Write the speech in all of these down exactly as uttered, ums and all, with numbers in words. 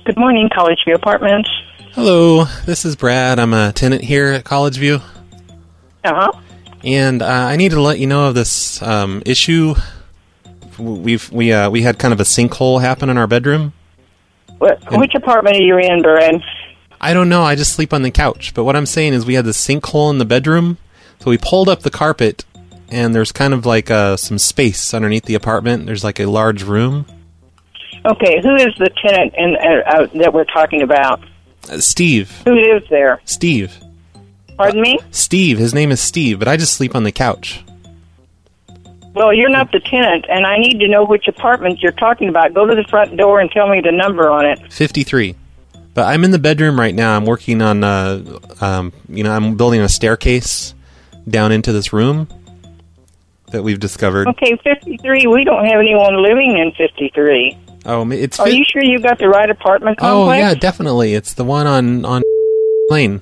Good morning, College View Apartments. Hello, this is Brad. I'm a tenant here at College View. Uh-huh. And uh, I need to let you know of this um, issue. We've we uh, we had kind of a sinkhole happen in our bedroom. What, which apartment are you in, Brad? I don't know. I just sleep on the couch. But what I'm saying is we had this sinkhole in the bedroom. So we pulled up the carpet, and there's kind of like uh, some space underneath the apartment. There's like a large room. Okay, who is the tenant in, uh, uh, that we're talking about? Uh, Steve. Who lives there? Steve. Pardon me? Steve. His name is Steve, but I just sleep on the couch. Well, you're not the tenant, and I need to know which apartment you're talking about. Go to the front door and tell me the number on it. fifty-three. But I'm in the bedroom right now. I'm working on, uh, um, you know, I'm building a staircase down into this room that we've discovered. Okay, fifty-three. We don't have anyone living in fifty-three. Oh, it's. Are fi- you sure you got the right apartment complex? Oh, yeah, definitely. It's the one on on Lane.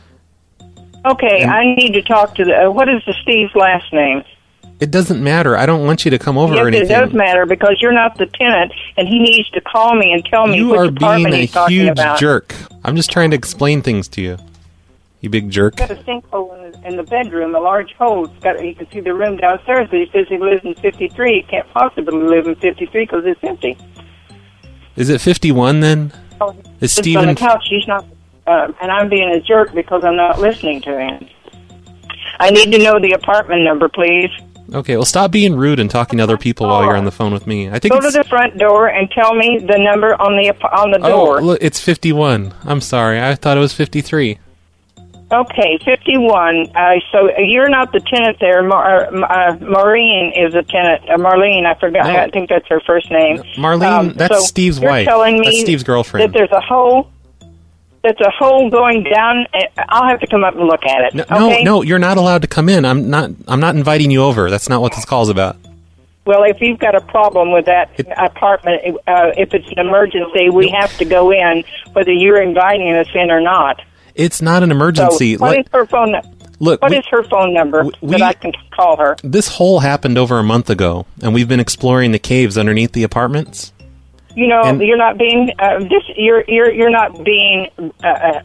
Okay, And I need to talk to the. Uh, what is the Steve's last name? It doesn't matter. I don't want you to come over yes, or anything. It does matter because you're not the tenant, and he needs to call me and tell me you which are apartment being a he's talking huge about. jerk. I'm just trying to explain things to you. You big jerk. He's got a sinkhole in the, in the bedroom, a large hole. It's got, you can see the room downstairs, but he says he lives in fifty-three. He can't possibly live in fifty-three because it's empty. Is it fifty-one then? Oh, Is sits Steven... on the couch. He's not, uh, and I'm being a jerk because I'm not listening to him. I need to know the apartment number, please. Okay, well, stop being rude and talking to other people while you're on the phone with me. I think Go it's... to the front door and tell me the number on the on the door. Oh, look, it's fifty-one. I'm sorry. I thought it was fifty-three. Okay, fifty-one. Uh, so you're not the tenant there. Mar- uh, Maureen is a tenant. Uh, Marlene, I forgot. No. I think that's her first name. Marlene, Um, that's so Steve's you're wife. Telling me That's Steve's girlfriend. That there's a hole. That's a hole going down. I'll have to come up and look at it. No, okay? no, no, you're not allowed to come in. I'm not. I'm not inviting you over. That's not what this call's about. Well, if you've got a problem with that It- apartment, uh, if it's an emergency, we have to go in, whether you're inviting us in or not. It's not an emergency. So, what Let- is her phone? Look, What we- is her phone number we- that I can call her? This hole happened over a month ago, and we've been exploring the caves underneath the apartments. You know, And- you're not being uh, this. You're you're you're not being. Uh, uh,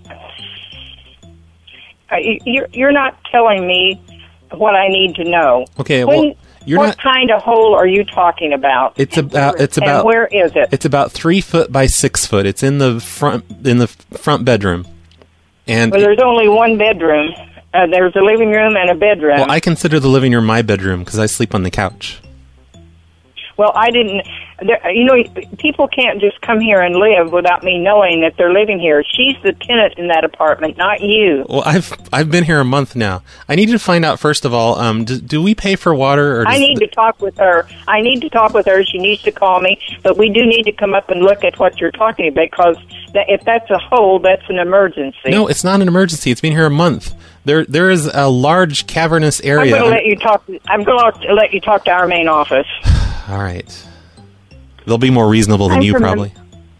uh, you're you're not telling me what I need to know. Okay, When, well, you're what not. kind of hole are you talking about? It's about. It's about. And where is it? It's about three foot by six foot. It's in the front in the front bedroom, and Well, there's only one bedroom. Uh, there's a living room and a bedroom. well, I consider the living room my bedroom because I sleep on the couch. Well, I didn't. There, you know, people can't just come here and live without me knowing that they're living here. She's the tenant in that apartment, not you. Well, I've I've been here a month now. I need to find out first of all. Um, do, do we pay for water? Or does I need the- to talk with her. I need to talk with her. She needs to call me. But we do need to come up and look at what you're talking about because that, if that's a hole, that's an emergency. No, it's not an emergency. It's been here a month. There there is a large cavernous I'm area. going to let you talk. I'm going to let you talk to our main office. All right. They'll be more reasonable than I'm you, from the- probably.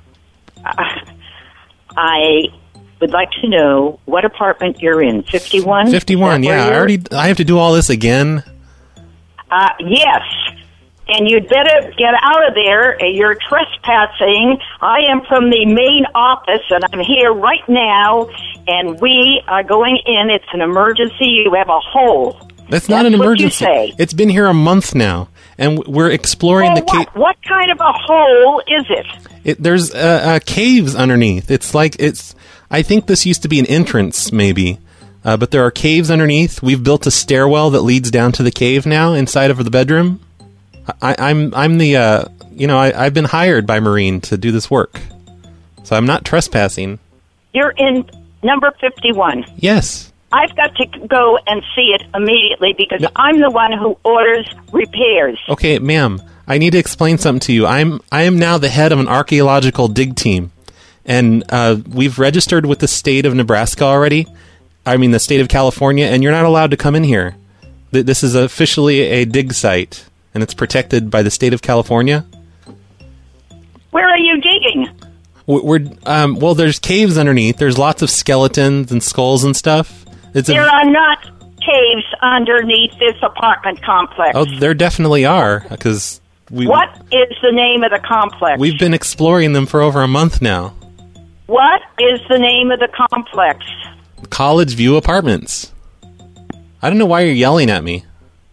I would like to know what apartment you're in. fifty-one? Fifty-one. Is that Yeah, where I you're- already. I have to do all this again. Uh, yes. And you'd better get out of there. You're trespassing. I am from the main office, and I'm here right now, and we are going in. It's an emergency. You have a hole. That's not That's an what you emergency. say. It's been here a month now, and we're exploring Well, the cave. what, what kind of a hole is it? It, there's uh, uh, caves underneath. It's like it's. I think this used to be an entrance, maybe, uh, but there are caves underneath. We've built a stairwell that leads down to the cave now, inside of the bedroom. I, I'm I'm the uh, you know I, I've been hired by Marine to do this work, so I'm not trespassing. You're in number fifty-one. Yes. I've got to go and see it immediately because No. I'm the one who orders repairs. Okay, ma'am. I need to explain something to you. I'm I am now the head of an archaeological dig team, and uh, we've registered with the state of Nebraska already. I mean, the state of California, and you're not allowed to come in here. Th- This is officially a dig site, and it's protected by the state of California. Where are you digging? We're, we're um, well, there's caves underneath. There's lots of skeletons and skulls and stuff. It's There a, are not caves underneath this apartment complex. oh, there definitely are because we What is the name of the complex? we've been exploring them for over a month now. What is the name of the complex? College View Apartments. I don't know why you're yelling at me.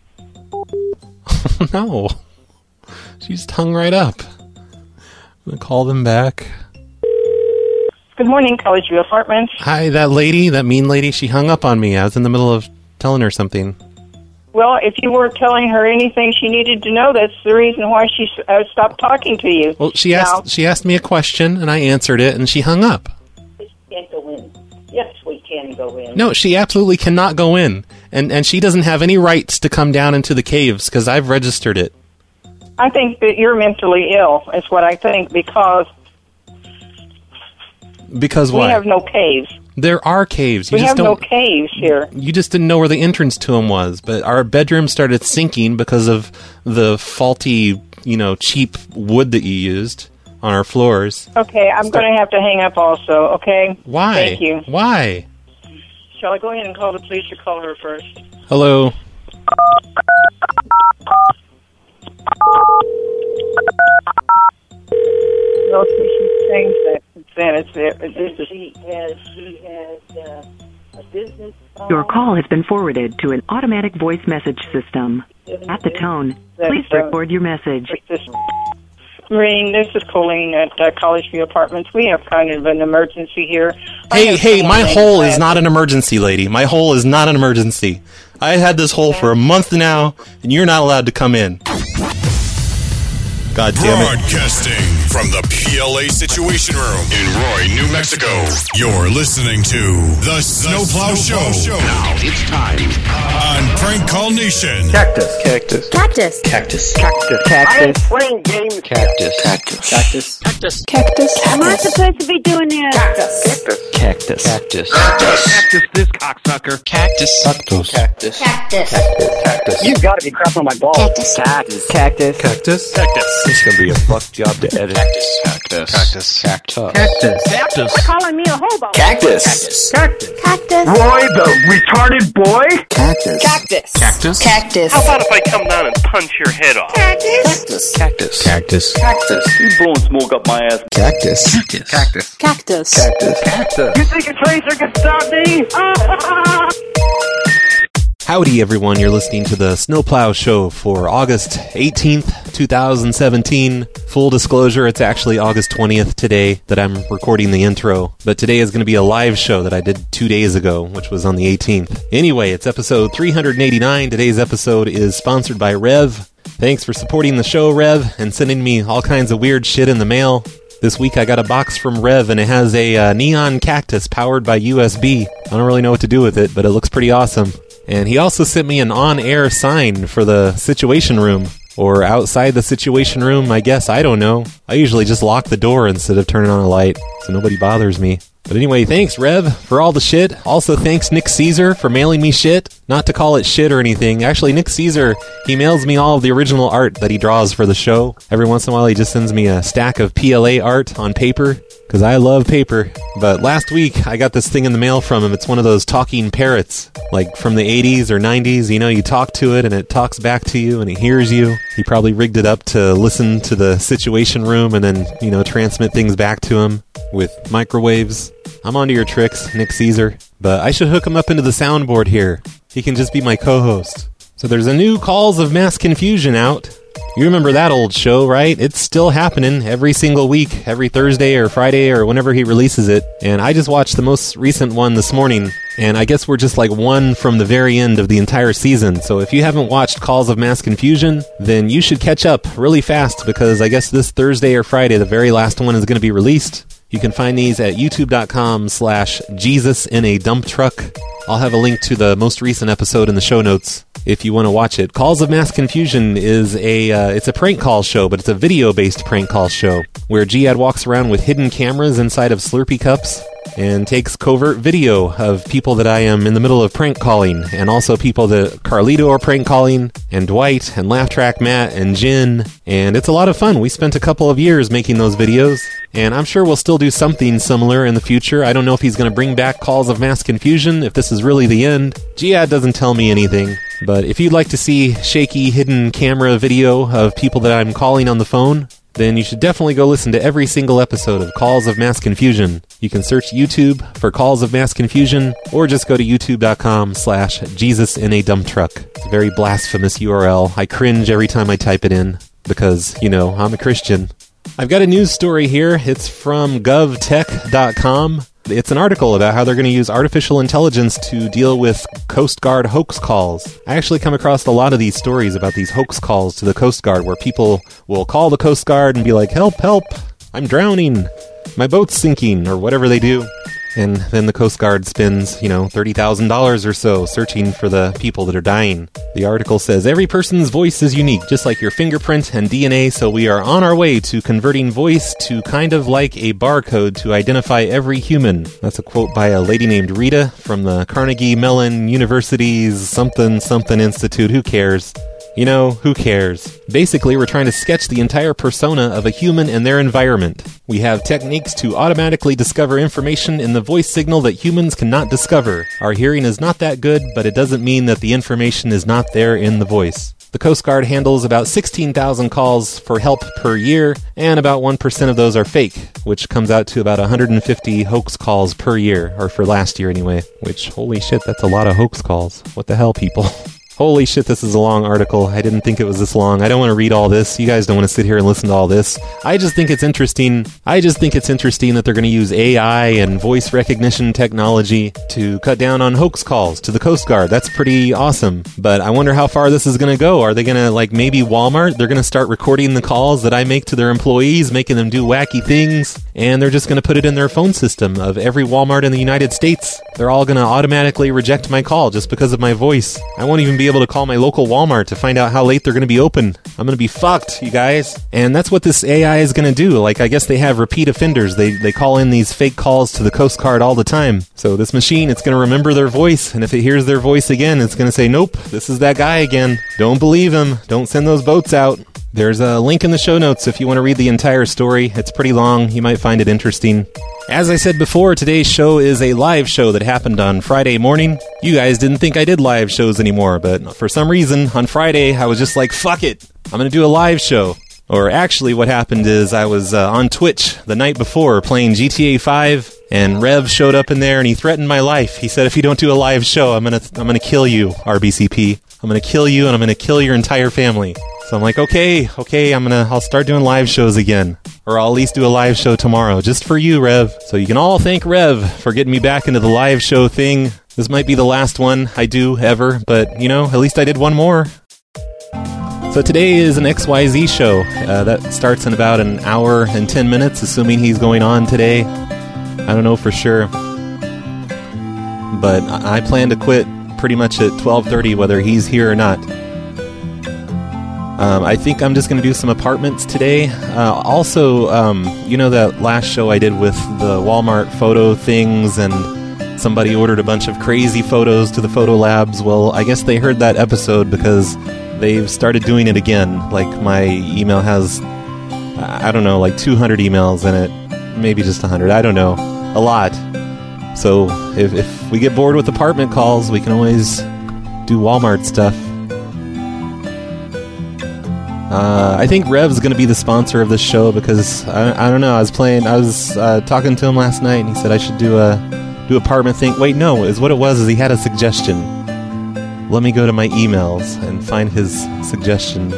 No. She just hung right up. I'm going to call them back. Good morning, College View Apartments. Hi, that lady, that mean lady, she hung up on me. I was in the middle of telling her something. Well, if you weren't telling her anything she needed to know, that's the reason why she uh, stopped talking to you. Well, she asked now, she asked me a question, and I answered it, and she hung up. We can't go in. Yes, we can go in. No, she absolutely cannot go in. And, and she doesn't have any rights to come down into the caves, because I've registered it. I think that you're mentally ill, is what I think, because... Because what? We have no caves. There are caves. You we just have don't, no caves here. You just didn't know where the entrance to them was. But our bedroom started sinking because of the faulty, you know, cheap wood that you used on our floors. Okay, I'm going to have to hang up also, okay? Why? Thank you. Why? Shall I go ahead and call the police or call her first? Hello? No, she changed that. Then it's there. This is He has, he has uh, a business phone. Your call has been forwarded to an automatic voice message system. At the tone, please record your message. Maureen, this is Colleen at uh, College View Apartments. We have kind of an emergency here. Hey, hey, my hole is not an emergency, lady. My hole is not an emergency. I had this hole for a month now, and you're not allowed to come in. God damn it. Broadcasting from the P L A Situation Room in Roy, New Mexico. You're listening to The Snowplow Show. Now it's time on Prank Call Nation. Cactus. Cactus. Cactus. Cactus. Cactus. Cactus. playing games. Cactus. Cactus. Cactus. Cactus. Cactus. Am I supposed to be doing this? Cactus. Cactus. Cactus. Cactus. Cactus this cocksucker. Cactus. Cactus. Cactus. Cactus. Cactus. You gotta be crap on my balls. Cactus. Cactus. Cactus. Cactus. Cactus. It's gonna be a fuck job to edit. Cactus. Cactus. Cactus. Cactus. Cactus. Cactus. Calling me a hobo. Cactus. Cactus. Cactus. Roy, the retarded boy. Cactus. Cactus. Cactus. Cactus. How about if I come down and punch your head off? Cactus. Cactus. Cactus. Cactus. You blowing smoke up my ass. Cactus. Cactus. Cactus. Cactus. Cactus. Cactus. You think a tracer can stop me? Howdy, everyone. You're listening to the Snowplow Show for August eighteenth, twenty seventeen. Full disclosure, it's actually August twentieth today that I'm recording the intro. But today is going to be a live show that I did two days ago, which was on the eighteenth. Anyway, it's episode three eighty-nine. Today's episode is sponsored by Rev. Thanks for supporting the show, Rev, and sending me all kinds of weird shit in the mail. This week I got a box from Rev, and it has a uh, neon cactus powered by U S B. I don't really know what to do with it, but it looks pretty awesome. And he also sent me an on-air sign for the Situation Room. Or outside the Situation Room, I guess. I don't know. I usually just lock the door instead of turning on a light, so nobody bothers me. But anyway, thanks, Rev, for all the shit. Also, thanks, Nick Caesar, for mailing me shit. Not to call it shit or anything. Actually, Nick Caesar, he mails me all of the original art that he draws for the show. Every once in a while, he just sends me a stack of P L A art on paper, because I love paper. But last week, I got this thing in the mail from him. It's one of those talking parrots, like from the eighties or nineties. You know, you talk to it, and it talks back to you, and it hears you. He probably rigged it up to listen to the Situation Room and then, you know, transmit things back to him with microwaves. I'm onto your tricks, Nick Caesar. But I should hook him up into the soundboard here. He can just be my co-host. So there's a new Calls of Mass Confusion out. You remember that old show, right? It's still happening every single week, every Thursday or Friday or whenever he releases it. And I just watched the most recent one this morning. And I guess we're just like one from the very end of the entire season. So if you haven't watched Calls of Mass Confusion, then you should catch up really fast, because I guess this Thursday or Friday, the very last one is going to be released. You can find these at youtube.com slash Jesus in a dump truck. I'll have a link to the most recent episode in the show notes if you want to watch it. Calls of Mass Confusion is a uh, it's a prank call show, but it's a video-based prank call show where Jihad walks around with hidden cameras inside of Slurpee cups and takes covert video of people that I am in the middle of prank calling, and also people that Carlito are prank calling, and Dwight, and Laugh Track Matt, and Jin, and it's a lot of fun. We spent a couple of years making those videos, and I'm sure we'll still do something similar in the future. I don't know if he's going to bring back Calls of Mass Confusion, if this is really the end. Jihad doesn't tell me anything, but if you'd like to see shaky hidden camera video of people that I'm calling on the phone, then you should definitely go listen to every single episode of Calls of Mass Confusion. You can search YouTube for Calls of Mass Confusion, or just go to youtube.com slash Jesus in a dump truck. It's a very blasphemous U R L. I cringe every time I type it in, because, you know, I'm a Christian. I've got a news story here. It's from gov tech dot com. It's an article about how they're going to use artificial intelligence to deal with Coast Guard hoax calls. I actually come across a lot of these stories about these hoax calls to the Coast Guard, where people will call the Coast Guard and be like, help, help, I'm drowning, my boat's sinking, or whatever they do. And then the Coast Guard spends, you know, thirty thousand dollars or so searching for the people that are dying. The article says, every person's voice is unique, just like your fingerprint and D N A, so we are on our way to converting voice to kind of like a barcode to identify every human. That's a quote by a lady named Rita from the Carnegie Mellon University's something something institute. Who cares? You know, who cares? Basically, we're trying to sketch the entire persona of a human and their environment. We have techniques to automatically discover information in the voice signal that humans cannot discover. Our hearing is not that good, but it doesn't mean that the information is not there in the voice. The Coast Guard handles about sixteen thousand calls for help per year, and about one percent of those are fake, which comes out to about one hundred fifty hoax calls per year, or for last year anyway. Which, holy shit, that's a lot of hoax calls. What the hell, people? Holy shit, this is a long article. I didn't think it was this long. I don't want to read all this. You guys don't want to sit here and listen to all this. I just think it's interesting. I just think it's interesting that they're going to use A I and voice recognition technology to cut down on hoax calls to the Coast Guard. That's pretty awesome. But I wonder how far this is going to go. Are they going to, like, maybe Walmart? They're going to start recording the calls that I make to their employees, making them do wacky things, and they're just going to put it in their phone system of every Walmart in the United States. They're all going to automatically reject my call just because of my voice. I won't even be able to call my local Walmart to find out how late they're going to be open. I'm going to be fucked, you guys. And that's what this A I is going to do. Like, I guess they have repeat offenders. They they call in these fake calls to the Coast Guard all the time. So this machine, it's going to remember their voice, and if it hears their voice again, it's going to say, nope, this is that guy again. Don't believe him. Don't send those boats out. There's a link in the show notes if you want to read the entire story. It's pretty long. You might find it interesting. As I said before, today's show is a live show that happened on Friday morning. You guys didn't think I did live shows anymore, but for some reason, on Friday, I was just like, fuck it, I'm going to do a live show. Or actually, what happened is I was uh, on Twitch the night before playing G T A five, and Rev showed up in there and he threatened my life. He said, if you don't do a live show, I'm going to I'm going to kill you, R B C P. I'm going to kill you, and I'm going to kill your entire family. So I'm like, okay, okay, I'm gonna, I'll start doing live shows again. Or I'll at least do a live show tomorrow, just for you, Rev. So you can all thank Rev for getting me back into the live show thing. This might be the last one I do ever, but, you know, at least I did one more. So today is an X Y Z show. Uh, that starts in about an hour and ten minutes, assuming he's going on today. I don't know for sure. But I plan to quit pretty much at twelve thirty, whether he's here or not. Um, I think I'm just going to do some apartments today. Uh, also, um, you know that last show I did with the Walmart photo things, and somebody ordered a bunch of crazy photos to the photo labs? Well, I guess they heard that episode because they've started doing it again. Like, my email has, I don't know, like two hundred emails in it. Maybe just one hundred. I don't know. A lot. So if, if we get bored with apartment calls, we can always do Walmart stuff. Uh, I think Rev's going to be the sponsor of this show because, I, I don't know, I was playing, I was uh, talking to him last night and he said I should do a do apartment thing. Wait, no, is what it was is he had a suggestion. Let me go to my emails and find his suggestion.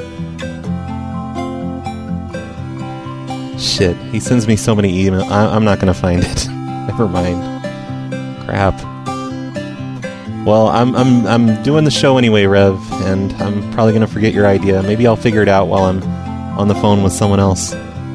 Shit, he sends me so many emails. I, I'm not going to find it. Never mind. Crap. Well, I'm I'm I'm doing the show anyway, Rev, and I'm probably going to forget your idea. Maybe I'll figure it out while I'm on the phone with someone else.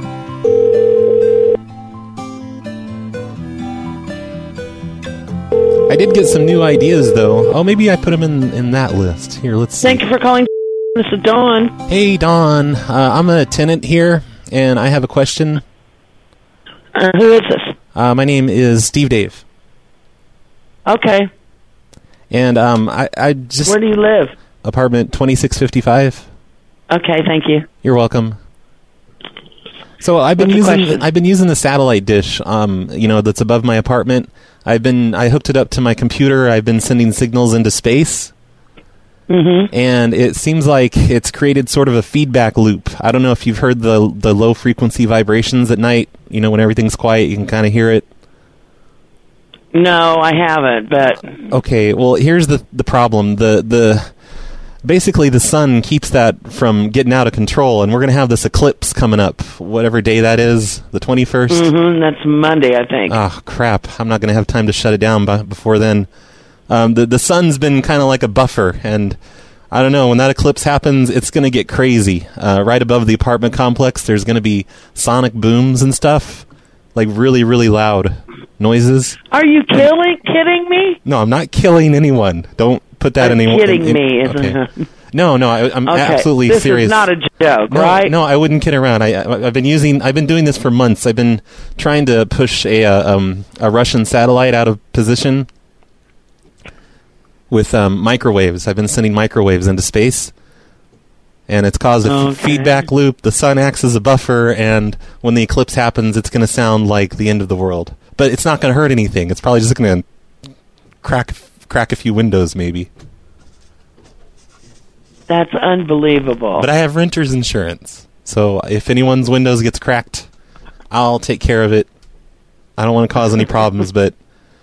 I did get some new ideas, though. Oh, maybe I put them in, in that list. Here, let's see. Thank you for calling. This is Dawn. Hey, Dawn. Uh, I'm a tenant here, and I have a question. Uh, who is this? Uh, my name is Steve Dave. Okay. And um, I, I just... Where do you live? Apartment twenty-six fifty-five. Okay, thank you. You're welcome. So I've been What's the using question? I've been using the satellite dish, um, you know, that's above my apartment. I've been I hooked it up to my computer. I've been sending signals into space. Mm-hmm. And it seems like it's created sort of a feedback loop. I don't know if you've heard the the low frequency vibrations at night. You know, when everything's quiet, you can kind of hear it. No, I haven't, but... Okay, well, here's the the problem. The the basically the sun keeps that from getting out of control, and we're going to have this eclipse coming up, whatever day that is, the twenty-first. Mm-hmm, that's Monday, I think. Oh, crap. I'm not going to have time to shut it down by, before then. Um, the, the sun's been kind of like a buffer, and I don't know, when that eclipse happens, it's going to get crazy. Uh, right above the apartment complex, there's going to be sonic booms and stuff, like really, really loud noises. Are you killing, kidding me? No, I'm not killing anyone. Don't put that Are in anyone. kidding in, me. Okay. No, no, I, I'm okay. absolutely this serious. This is not a joke, no, right? No, I wouldn't kid around. I, I, I've been using, I've been doing this for months. I've been trying to push a uh, um, a Russian satellite out of position with um, microwaves. I've been sending microwaves into space, and it's caused a f- okay. feedback loop. The sun acts as a buffer, and when the eclipse happens, it's going to sound like the end of the world. But it's not going to hurt anything. It's probably just going to crack crack a few windows, maybe. That's unbelievable. But I have renter's insurance, so if anyone's windows gets cracked, I'll take care of it. I don't want to cause any problems, but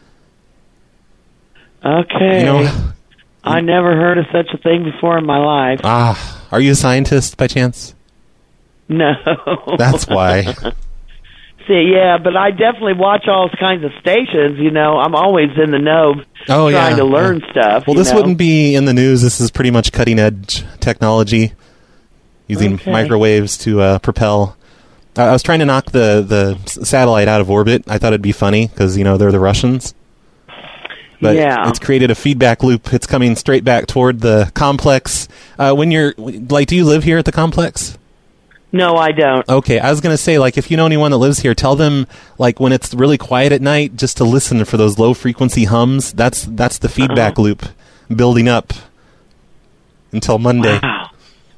okay. You know, I never heard of such a thing before in my life. Ah, are you a scientist by chance? No. That's why. See, yeah, but I definitely watch all kinds of stations. You know, I'm always in the know, oh, trying yeah, to learn yeah. stuff. Well, you this know? wouldn't be in the news. This is pretty much cutting edge technology, using Okay. microwaves to uh, propel. I I was trying to knock the the s- satellite out of orbit. I thought it'd be funny because you know they're the Russians. But Yeah. it's created a feedback loop. It's coming straight back toward the complex. Uh, when you're like, do you live here at the complex? No, I don't. Okay, I was going to say, like, if you know anyone that lives here, tell them, like, when it's really quiet at night, just to listen for those low-frequency hums. That's that's the feedback Uh-huh. loop building up until Monday. Wow.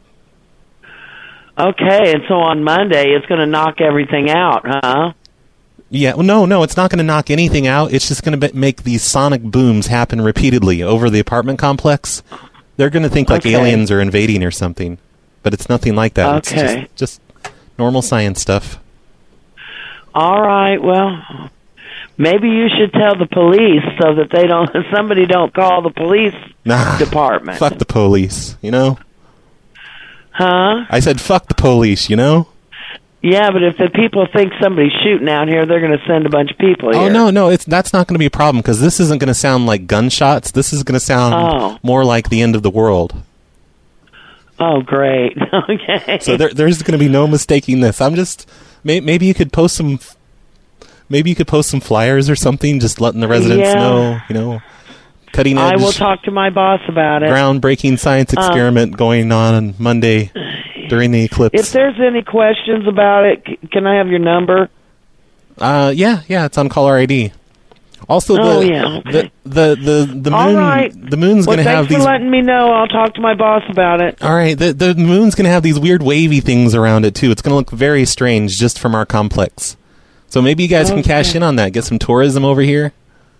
Okay, and so on Monday, it's going to knock everything out, huh? Yeah, well, no, no, it's not going to knock anything out. It's just going to be- make these sonic booms happen repeatedly over the apartment complex. They're going to think, like, Okay. aliens are invading or something. But it's nothing like that. Okay. It's just, just normal science stuff. All right, well, maybe you should tell the police so that they don't, somebody don't call the police Nah, department. fuck the police, you know? Huh? I said fuck the police, you know? Yeah, but if the people think somebody's shooting out here, they're going to send a bunch of people here. Oh, no, no, it's that's not going to be a problem because this isn't going to sound like gunshots. This is going to sound Oh. more like the end of the world. Oh, great. Okay. So there, there's going to be no mistaking this. I'm just may, maybe you could post some maybe you could post some flyers or something, just letting the residents Yeah. know, you know, cutting I edge, will talk to my boss about it. groundbreaking science Um, experiment going on on Monday during the eclipse. If there's any questions about it, c- can I have your number? Uh, yeah, yeah, it's on caller I D. Also, Oh, the, yeah, okay. the the the the All moon right. the moon's Well, going to have thanks for these. letting me know. I'll talk to my boss about it. All right, the the moon's going to have these weird wavy things around it too. It's going to look very strange just from our complex. So maybe you guys can cash Okay. in on that. Get some tourism over here.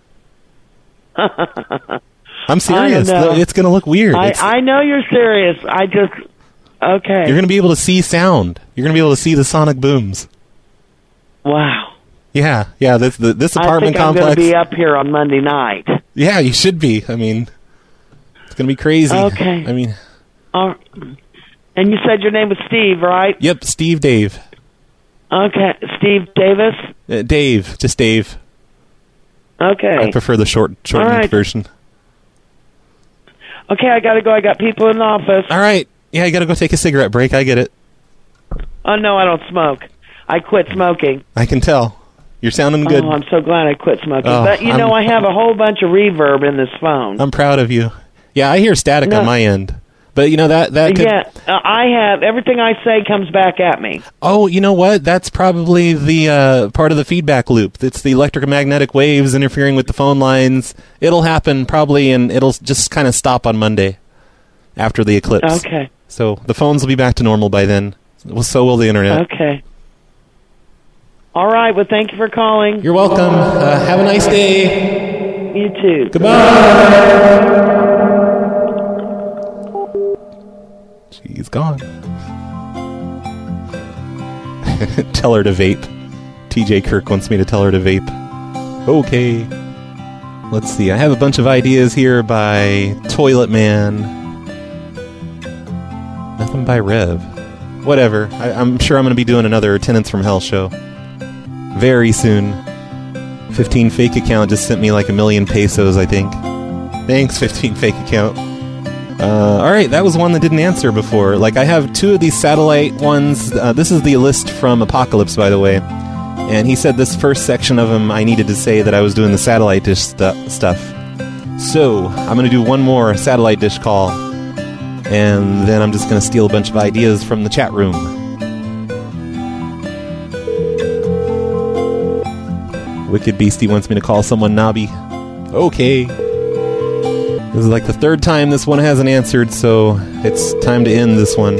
I'm serious. I know. It's going to look weird. I, It's- I know you're serious. I just... Okay. You're going to be able to see sound. You're going to be able to see the sonic booms. Wow. Yeah, yeah. This the, this I apartment think I'm going complex. to be up here on Monday night. Yeah, you should be. I mean, it's going to be crazy. Okay. I mean, Uh, and you said your name was Steve, right? yep. Steve, Dave, Okay. Steve Davis? uh, Dave, just Dave. Okay. I prefer the short shortened All right. version. Okay, I got to go. I got people in the office. All right. Yeah, you got to go take a cigarette break. I get it. Oh, no, I don't smoke. I quit smoking. I can tell. You're sounding good. Oh, I'm so glad I quit smoking. Oh, but, you know, I'm- I have a whole bunch of reverb in this phone. I'm proud of you. Yeah, I hear static No. on my end. But, you know, that, that could... Yeah, uh, I have. Everything I say comes back at me. Oh, you know what? That's probably the uh, part of the feedback loop. It's the electromagnetic waves interfering with the phone lines. It'll happen probably, and it'll just kind of stop on Monday after the eclipse. Okay. So the phones will be back to normal by then. Well, so will the internet. Okay. All right. Well, thank you for calling. You're welcome. Uh, have a nice day. You too. Goodbye. He's gone. Tell her to vape. T J Kirk wants me to tell her to vape. Okay. Let's see. I have a bunch of ideas here by Toilet Man. Nothing by Rev. Whatever. I, I'm sure I'm going to be doing another Tenants from Hell show very soon. fifteen Fake Account just sent me like a million pesos, I think. Thanks, fifteen Fake Account. Uh, Alright, that was one that didn't answer before. Like, I have two of these satellite ones. Uh, this is the list from Apocalypse, by the way. And he said this first section of them, I needed to say that I was doing the satellite dish stu- stuff. So, I'm going to do one more satellite dish call. And then I'm just going to steal a bunch of ideas from the chat room. Wicked Beastie wants me to call someone Nobby. Okay. This is like the third time this one hasn't answered, so it's time to end this one.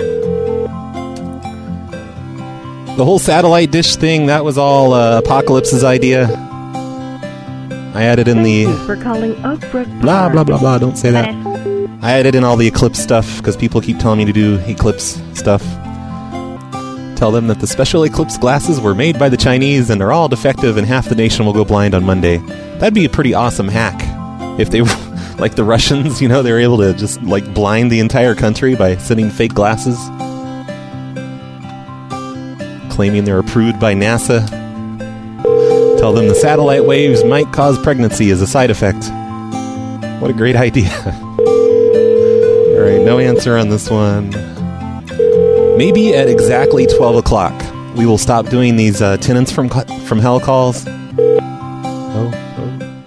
The whole satellite dish thing, that was all uh, Apocalypse's idea. I added in the... Thank you for calling Oakbrook Blah, blah, blah, blah, don't say that. I added in all the Eclipse stuff, because people keep telling me to do Eclipse stuff. Tell them that the special Eclipse glasses were made by the Chinese and are all defective and half the nation will go blind on Monday. That'd be a pretty awesome hack. If they were, like the Russians, you know, they were able to just, like, blind the entire country by sending fake glasses. Claiming they're approved by NASA. Tell them the satellite waves might cause pregnancy as a side effect. What a great idea. Alright, no answer on this one. Maybe at exactly twelve o'clock, we will stop doing these uh, Tenants from from Hell calls. Oh, oh.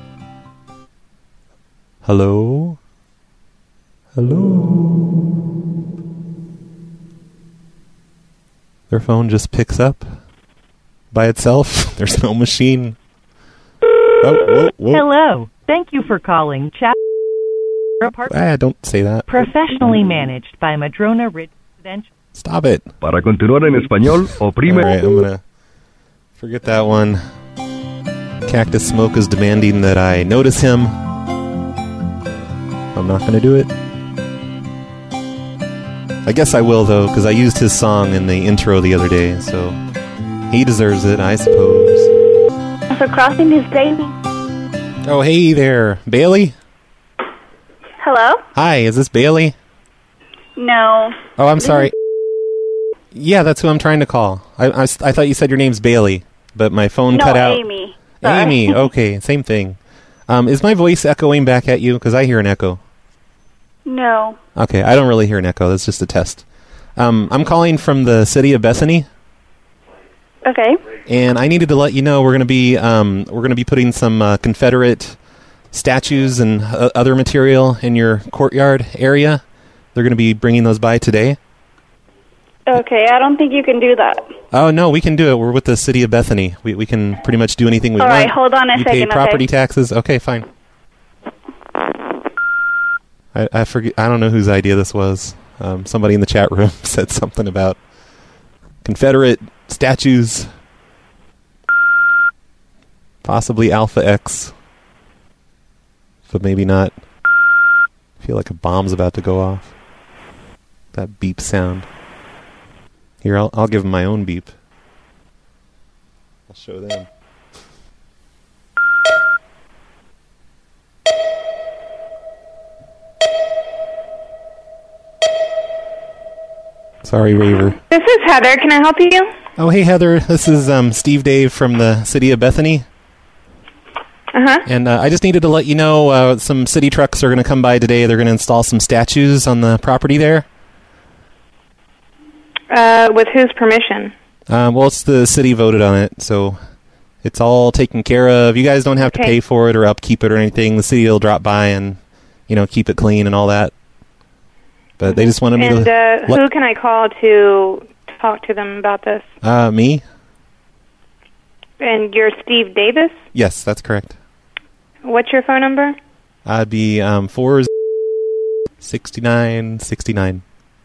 Hello? Hello? Their phone just picks up by itself. There's no machine. Oh, whoa, whoa. Hello. Thank you for calling Chat. Ah, don't say that. Professionally managed by Madrona Ridge Residential. Stop it. Para continuar en español, oprime. Alright, I'm gonna forget that one. Cactus Smoke is demanding that I notice him. I'm not gonna do it. I guess I will, though, because I used his song in the intro the other day, so he deserves it, I suppose. For crossing his baby. Oh, hey there. Bailey? Hello? Hi, is this Bailey? No. Oh, I'm sorry. Yeah, that's who I'm trying to call. I, I, I thought you said your name's Bailey, but my phone no, cut out. Amy. Sorry. Amy, okay, same thing. Um, is my voice echoing back at you? Because I hear an echo. No. Okay, I don't really hear an echo. That's just a test. Um, I'm calling from the city of Bethany. Okay. And I needed to let you know we're going to be um, we're going to be putting some uh, Confederate statues and uh, other material in your courtyard area. They're going to be bringing those by today. Okay, I don't think you can do that. Oh no, we can do it. We're with the city of Bethany. We we can pretty much do anything we All want. All right, hold on a you second. You pay property okay. taxes. Okay, fine. I, I forget. I don't know whose idea this was. Um, somebody in the chat room said something about Confederate statues, possibly Alpha X, but maybe not. I feel like a bomb's about to go off. That beep sound. Here, I'll I'll give them my own beep. I'll show them. Sorry, Raver. This is Heather. Can I help you? Oh, hey, Heather. This is um, Steve Dave from the city of Bethany. Uh-huh. And uh, I just needed to let you know uh, some city trucks are going to come by today. They're going to install some statues on the property there. Uh, with whose permission? Um, well, it's the city voted on it, so it's all taken care of. You guys don't have okay. to pay for it or upkeep it or anything. The city will drop by and, you know, keep it clean and all that. But they just wanted me and, to... And uh, who can I call to talk to them about this? Uh, me. And you're Steve Davis? Yes, that's correct. What's your phone number? I'd be um, four sixty-nine sixty-nine.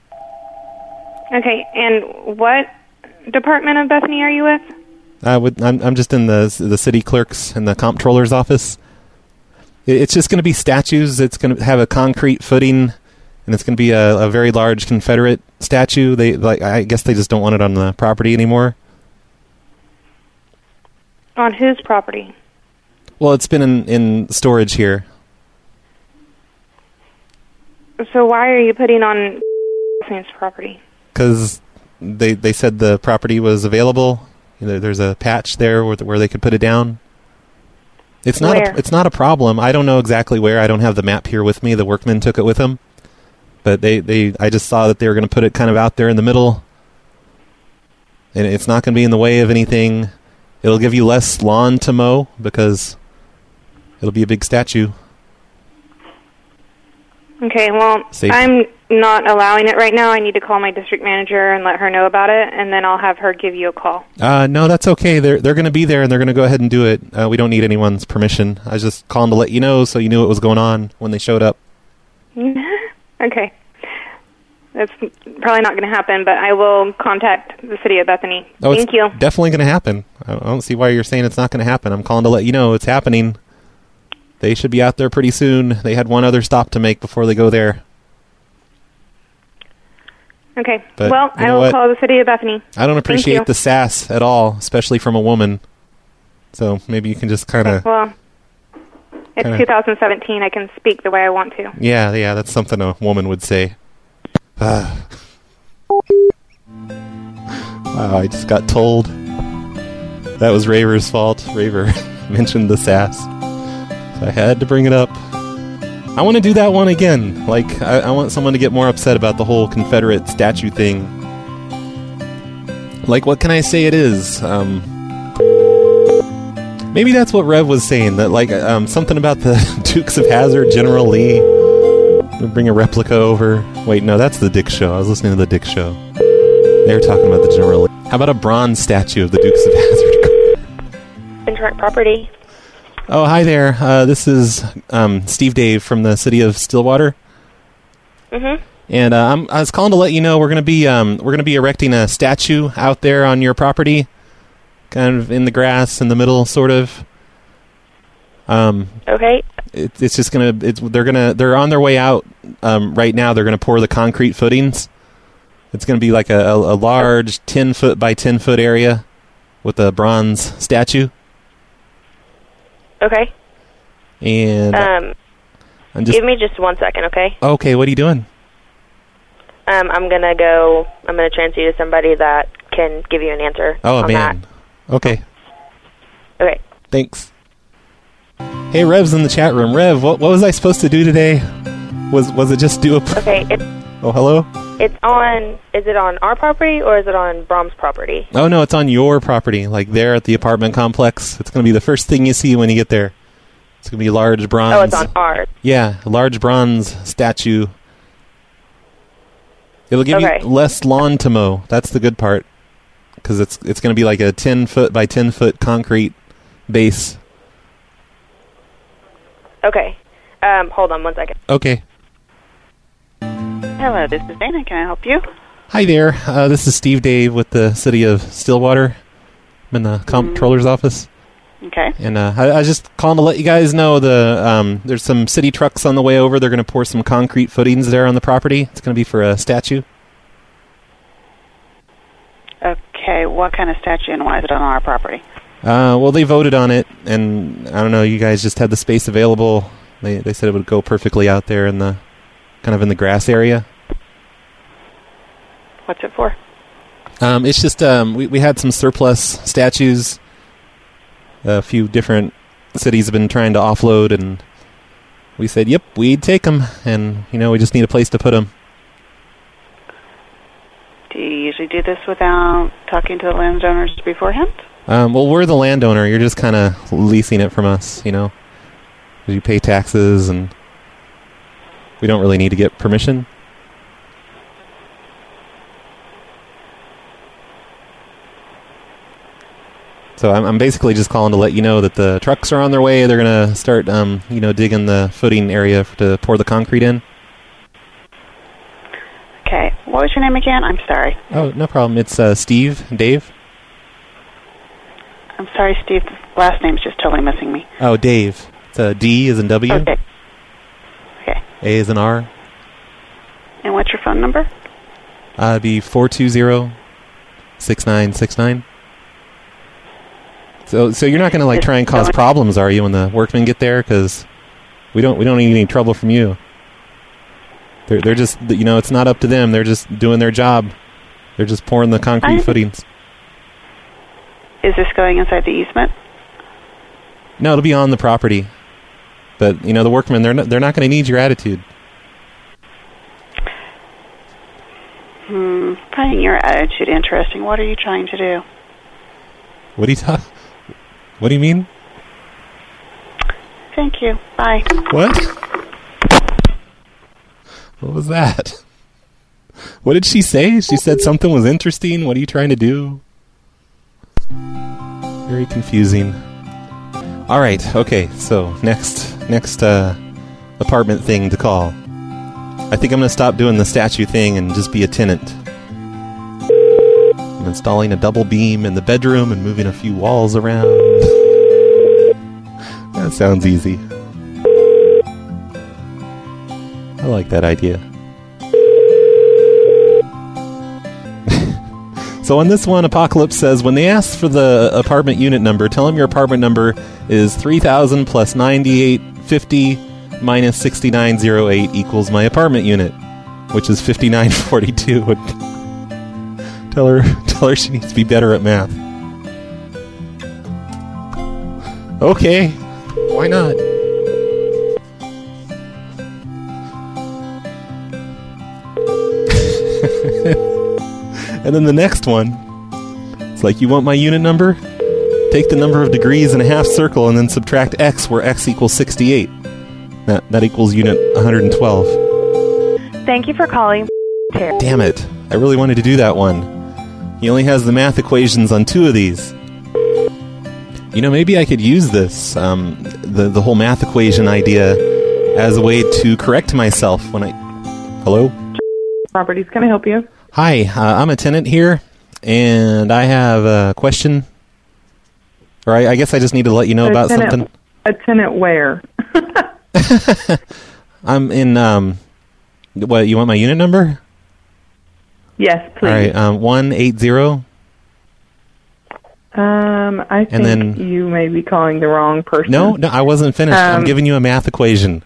Okay, and what department of Bethany are you with? I would. I'm, I'm just in the the city clerk's and the comptroller's office. It, it's just going to be statues. It's going to have a concrete footing, and it's going to be a, a very large Confederate statue. They like, I guess they just don't want it on the property anymore. On whose property? Well, it's been in, in storage here. So why are you putting on property? Because they they said the property was available. You know, there's a patch there where, where they could put it down. It's not Where? a, it's not a problem. I don't know exactly where. I don't have the map here with me. The workmen took it with them. But they, they I just saw that they were going to put it kind of out there in the middle. And it's not going to be in the way of anything. It'll give you less lawn to mow because it'll be a big statue. Okay, well, Safe. I'm not allowing it right now. I need to call my district manager and let her know about it, and then I'll have her give you a call. Uh, no, that's okay. They're they're going to be there, and they're going to go ahead and do it. Uh, we don't need anyone's permission. I was just calling to let you know so you knew what was going on when they showed up. Okay. That's probably not going to happen, but I will contact the city of Bethany. Oh, Thank it's you. definitely going to happen. I I don't see why you're saying it's not going to happen. I'm calling to let you know it's happening. They should be out there pretty soon. They had one other stop to make before they go there. Okay. But well, you I know will what? call the city of Bethany. I don't Thank appreciate you. the sass at all, especially from a woman. So maybe you can just kind of... Well, it's kinda- two thousand seventeen. I can speak the way I want to. Yeah, yeah, that's something a woman would say. Ah. Wow, I just got told. That was Raver's fault. Raver mentioned the sass. So I had to bring it up. I want to do that one again. Like, I, I want someone to get more upset about the whole Confederate statue thing. Like, what can I say it is? Um, maybe that's what Rev was saying. That, like, um, something about the Dukes of Hazzard, General Lee. We'll bring a replica over. Wait, no, that's the Dick Show. I was listening to the Dick Show. They were talking about the General Lee. How about a bronze statue of the Dukes of Hazzard? Insurance property. Oh, hi there. Uh, this is um, Steve Dave from the city of Stillwater. Mm-hmm. And uh, I'm, I was calling to let you know we're going to be um, we're going to be erecting a statue out there on your property, kind of in the grass in the middle, sort of. Um, Okay. it, it's just gonna. It's they're gonna. They're on their way out um, right now. They're gonna pour the concrete footings. It's gonna be like a, a, a large ten foot by ten foot area with a bronze statue. Okay. And Um, I'm just give me just one second, okay? okay. What are you doing? Um, I'm gonna go. I'm gonna transfer you to somebody that can give you an answer. Oh on man. Okay. That. Okay. Thanks. Hey, Rev's in the chat room. Rev, what, what was I supposed to do today? Was was it just do a... Okay. It's Oh, hello? it's on. Is it on our property or is it on Brahm's property? Oh, no, it's on your property, like there at the apartment complex. It's going to be the first thing you see when you get there. It's going to be a large bronze... Oh, it's on ours. Yeah, a large bronze statue. It'll give Okay. you less lawn to mow. That's the good part. Because it's, it's going to be like a ten foot by ten foot concrete base. Okay. Um, hold on one second. Okay. Hello, this is Dana. Can I help you? Hi there. Uh, this is Steve Dave with the city of Stillwater. I'm in the comptroller's office. Okay. And uh, I, I was just calling to let you guys know the um, there's some city trucks on the way over. They're going to pour some concrete footings there on the property. It's going to be for a statue. Okay, what kind of statue and why is it on our property? Uh, well, they voted on it, and I don't know. You guys just had the space available. They they said it would go perfectly out there in the kind of in the grass area. What's it for? Um, it's just um, we we had some surplus statues. A few different cities have been trying to offload, and we said, "Yep, we'd take them." And you know, we just need a place to put them. Do you usually do this without talking to the landowners beforehand? Um, well, we're the landowner. You're just kind of leasing it from us, you know. You pay taxes, and we don't really need to get permission. So I'm, I'm basically just calling to let you know that the trucks are on their way. They're going to start, um, you know, digging the footing area f- to pour the concrete in. Okay, what was your name again? I'm sorry. Oh, no problem. It's uh, Steve, Dave. I'm sorry, Steve. The last name's just totally missing me. Oh, Dave. It's a D as in W. Okay. Okay. A as in R. And what's your phone number? Uh, it'd be four two zero, six nine six nine. So, so you're not going to like try and cause problems, are you, when the workmen get there? Because we don't, we don't need any trouble from you. They're, they're just, you know, it's not up to them. They're just doing their job. They're just pouring the concrete I, footings. Is this going inside the easement? No, it'll be on the property. But you know, the workmen, they're not, they're not going to need your attitude. Hmm. Finding your attitude interesting. What are you trying to do? What do you talk? What do you mean? Thank you. Bye. What? What was that? What did she say? She said something was interesting. What are you trying to do? Very confusing. All right. Okay. So next, next uh, apartment thing to call. I think I'm going to stop doing the statue thing and just be a tenant. I'm installing a double beam in the bedroom and moving a few walls around. That sounds easy. I like that idea. So on this one, Apocalypse says, when they ask for the apartment unit number, tell them your apartment number is three thousand plus ninety-eight fifty minus sixty-nine oh eight equals my apartment unit, which is fifty-nine forty-two. Tell her, tell her she needs to be better at math. Okay, why not? And then the next one, it's like, you want my unit number? Take the number of degrees in a half circle and then subtract x, where x equals sixty-eight. That that equals unit one hundred twelve. Thank you for calling. Damn it! I really wanted to do that one. He only has the math equations on two of these. You know, maybe I could use this, um, the, the whole math equation idea, as a way to correct myself when I... Hello? Properties, can I help you? Hi, uh, I'm a tenant here, and I have a question. Or I, I guess I just need to let you know a about tenant, something. A tenant where? I'm in, um... What, you want my unit number? Yes, please. All right, um, one eight zero. Um, I think And then- you may be calling the wrong person. No, no, I wasn't finished. I'm Um, giving you a math equation.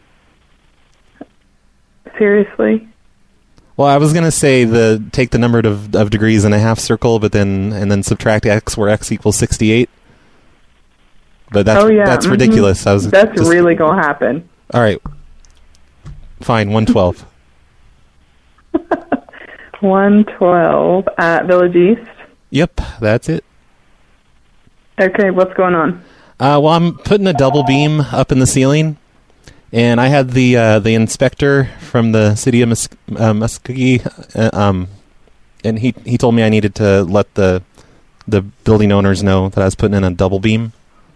Seriously? Well, I was gonna say the take the number of, of degrees in a half circle, but then and then subtract x, where x equals sixty-eight. But that's oh, yeah. that's mhm. ridiculous. I was That's just- really going to happen. All right, fine, one twelve. one twelve at Village East. Yep, that's it. Okay, what's going on? Uh, well, I'm putting a double beam up in the ceiling, and I had the uh, the inspector from the city of Mus- uh, Muskogee, uh, um, and he he told me I needed to let the the building owners know that I was putting in a double beam.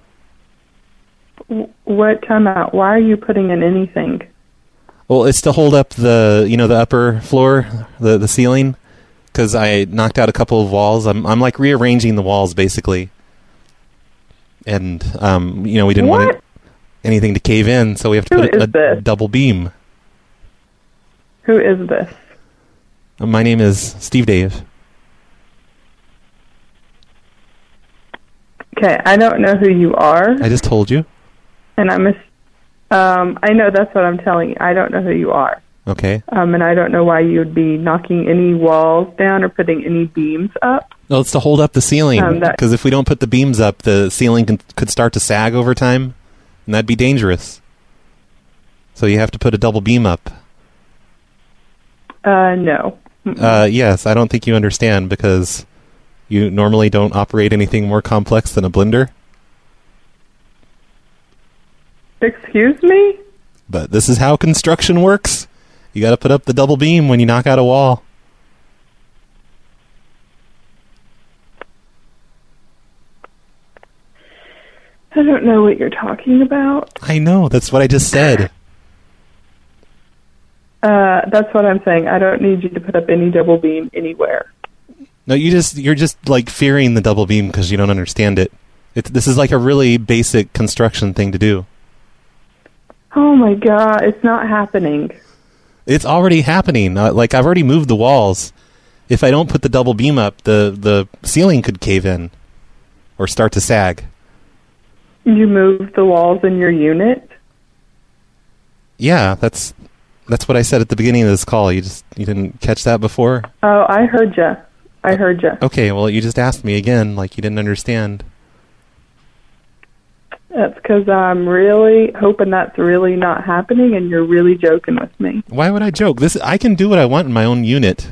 W- What time out? Why are you putting in anything? Well, it's to hold up the you know the upper floor, the the ceiling, because I knocked out a couple of walls. I'm I'm like rearranging the walls basically, and um you know we didn't What? want it, anything to cave in, so we have to Who put a, is a this? double beam. Who is this? Uh, my name is Steve Dave. Okay, I don't know who you are, I just told you. and I'm a, um, I know that's what I'm telling you. I don't know who you are. Okay. Um, and I don't know why you would be knocking any walls down or putting any beams up. Well, it's to hold up the ceiling, Um, that- because if we don't put the beams up, the ceiling can, could start to sag over time, and that'd be dangerous. So you have to put a double beam up. Uh, no. Mm-mm. Uh, yes, I don't think you understand, because you normally don't operate anything more complex than a blender. Excuse me? But this is how construction works. You got to put up the double beam when you knock out a wall. I don't know what you're talking about. I know, that's what I just said. Uh, that's what I'm saying. I don't need you to put up any double beam anywhere. No, you just you're just like fearing the double beam because you don't understand it. It's this is like a really basic construction thing to do. Oh my god, it's not happening. It's already happening. Uh, like, I've already moved the walls. If I don't put the double beam up, the, the ceiling could cave in or start to sag. You moved the walls in your unit? Yeah, that's that's what I said at the beginning of this call. You just you didn't catch that before? Oh, I heard you. I heard you. Okay, well, you just asked me again like you didn't understand. That's because I'm really hoping that's really not happening and you're really joking with me. Why would I joke? This I can do what I want in my own unit.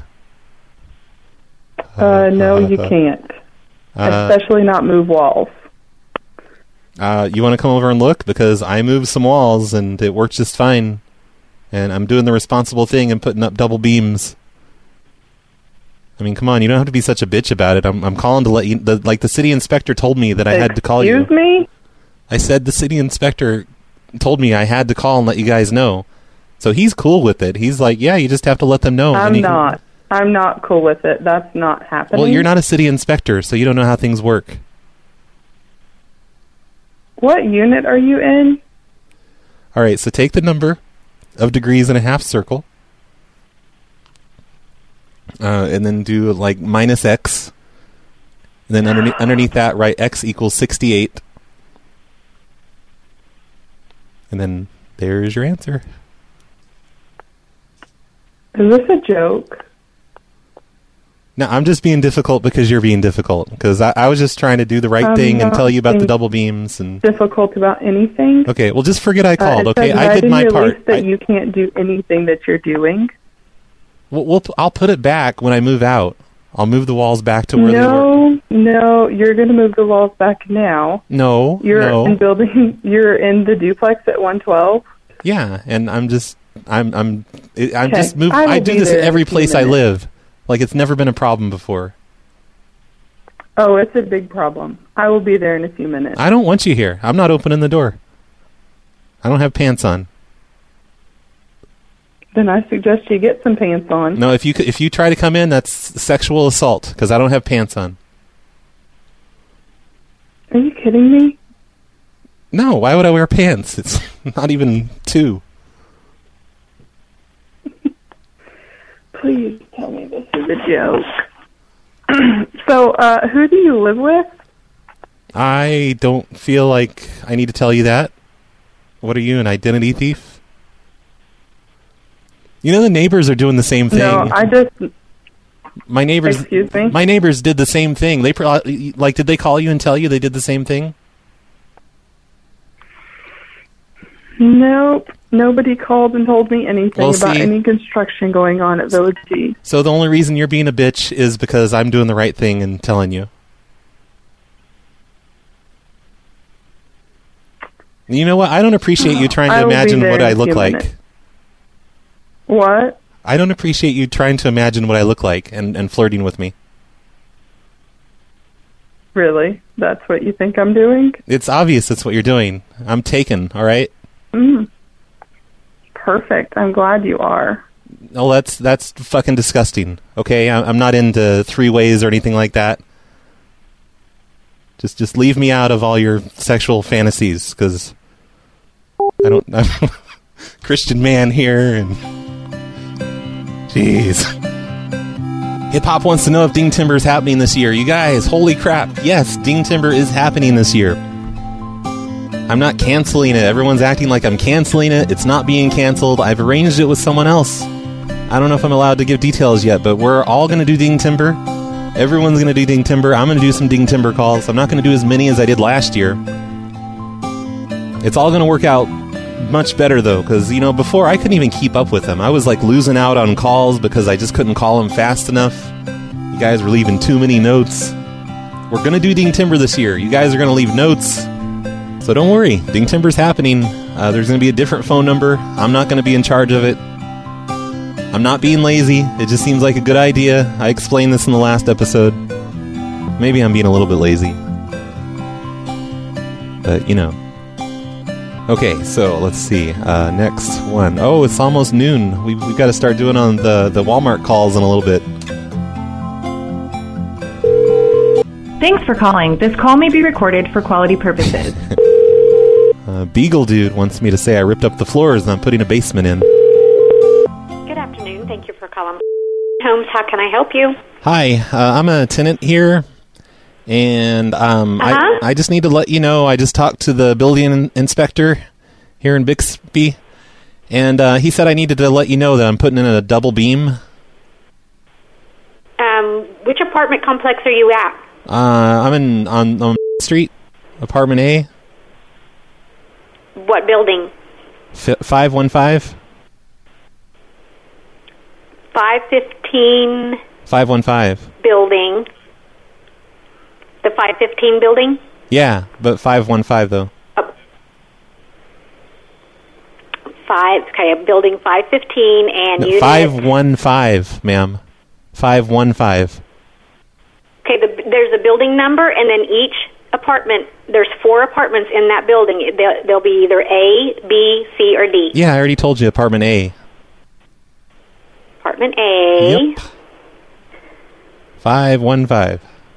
Uh, no, you can't. Uh, Especially not move walls. Uh, you want to come over and look? Because I moved some walls and it worked just fine. And I'm doing the responsible thing and putting up double beams. I mean, come on, you don't have to be such a bitch about it. I'm I'm calling to let you... The, like, the city inspector told me that I had to call you. Excuse me? I said the city inspector told me I had to call and let you guys know. So he's cool with it. He's like, yeah, you just have to let them know. I'm can- not. I'm not cool with it. That's not happening. Well, you're not a city inspector, so you don't know how things work. What unit are you in? All right, so take the number of degrees in a half circle, uh, and then do like minus x, and then underneath, underneath that, write x equals sixty-eight, and then there's your answer. Is this a joke? No, I'm just being difficult because you're being difficult. Because I, I was just trying to do the right I'm thing and not tell you about the being double beams and difficult about anything. Okay, well, just forget I called. Uh, it okay, says I right did in my your part. lease that I, you can't do anything that you're doing. we'll, we'll, I'll put it back when I move out. I'll move the walls back to where they were. No, no, you're going to move the walls back now. No, You're no. in building. You're in the duplex at one twelve. Yeah, and I'm just, I'm, I'm, it, I'm Okay, just moving. I will I do be this there in in every a few place I minutes. live. Like it's never been a problem before. Oh, it's a big problem. I will be there in a few minutes. I don't want you here. I'm not opening the door. I don't have pants on. Then I suggest you get some pants on. No, if you c- if you try to come in, that's sexual assault because I don't have pants on. Are you kidding me? No, why would I wear pants? It's not even two. Please tell me this is a joke. So, uh, who do you live with? I don't feel like I need to tell you that. What are you, an identity thief? You know the neighbors are doing the same thing. No, I just... My neighbors... Excuse me? My neighbors did the same thing. They pro- Like, did they call you and tell you they did the same thing? Nope. Nobody called and told me anything Well, about see- any construction going on at Village G. So the only reason you're being a bitch is because I'm doing the right thing and telling you. You know what? I don't appreciate you trying I to will be imagine there what in I a look few like. minutes. What? I don't appreciate you trying to imagine what I look like and, and flirting with me. Really? That's what you think I'm doing? It's obvious that's what you're doing. I'm taken, all right? Mm. Perfect. I'm glad you are. Oh, that's that's fucking disgusting. Okay, I- I'm not into three ways or anything like that. Just just leave me out of all your sexual fantasies, because I don't. I'm a Christian man here, and jeez. Hip Hop wants to know if Ding Timber is happening this year. You guys, holy crap! Yes, Ding Timber is happening this year. I'm not canceling it. Everyone's acting like I'm canceling it. It's not being canceled. I've arranged it with someone else. I don't know if I'm allowed to give details yet, but we're all going to do Ding Timber. Everyone's going to do Ding Timber. I'm going to do some Ding Timber calls. I'm not going to do as many as I did last year. It's all going to work out much better, though, because, you know, before I couldn't even keep up with them. I was, like, losing out on calls because I just couldn't call them fast enough. You guys were leaving too many notes. We're going to do Ding Timber this year. You guys are going to leave notes. So don't worry, Ding Timber's happening. Uh, there's going to be a different phone number. I'm not going to be in charge of it. I'm not being lazy. It just seems like a good idea. I explained this in the last episode. Maybe I'm being a little bit lazy. But, you know. Okay, so let's see. Uh, next one. Oh, it's almost noon. We, we've got to start doing on the, the Walmart calls in a little bit. Thanks for calling. This call may be recorded for quality purposes. Uh, Beagle Dude wants me to say I ripped up the floors and I'm putting a basement in. Good Homes, how can I help you? Hi, uh, I'm a tenant here, and um, Uh-huh. I, I just need to let you know I just talked to the building inspector here in Bixby, and uh, he said I needed to let you know that I'm putting in a double beam. Um, which apartment complex are you at? Uh, I'm in on, on Street, apartment A, What building? five one five. five fifteen five one five. building. The five fifteen building? Yeah, but five one five though. Five, okay, building five fifteen and No, unit... five one five, ma'am. five one five. Okay, the, there's a building number, and then each apartment, there's four apartments in that building. They'll, they'll be either A, B, C, or D. Yeah, I already told you, apartment A. Apartment A. Yep. five one five.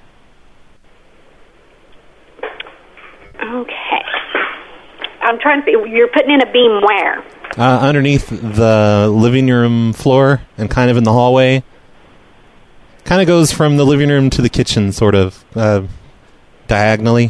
Okay. I'm trying to see, you're putting in a beam where? Uh, underneath the living room floor and kind of in the hallway. Kind of goes from the living room to the kitchen, sort of, uh, diagonally.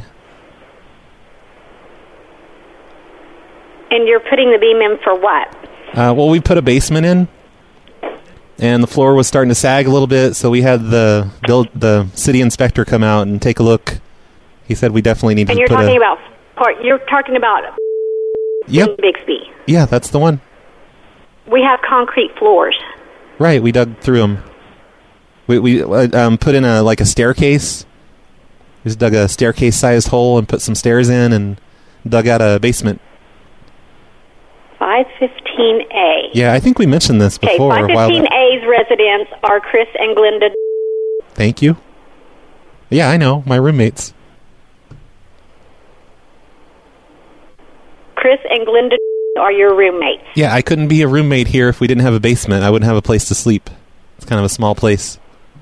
And you're putting the beam in for what? Uh, well, we put a basement in, and the floor was starting to sag a little bit, so we had the build, the city inspector come out and take a look. He said we definitely need And to you're put talking a... about part. You're talking about Yep. Bixby. Yeah, that's the one. We have concrete floors. Right, we dug through them. We we uh, um, put in a like a staircase. We just dug a staircase-sized hole and put some stairs in, and dug out a basement. five fifteen A. Yeah, I think we mentioned this Okay, before. a while five fifteen back. A's residents are Chris and Glenda. Thank you. Yeah, I know, my roommates. Chris and Glenda are your roommates. Yeah, I couldn't be a roommate here if we didn't have a basement. I wouldn't have a place to sleep. It's kind of a small place.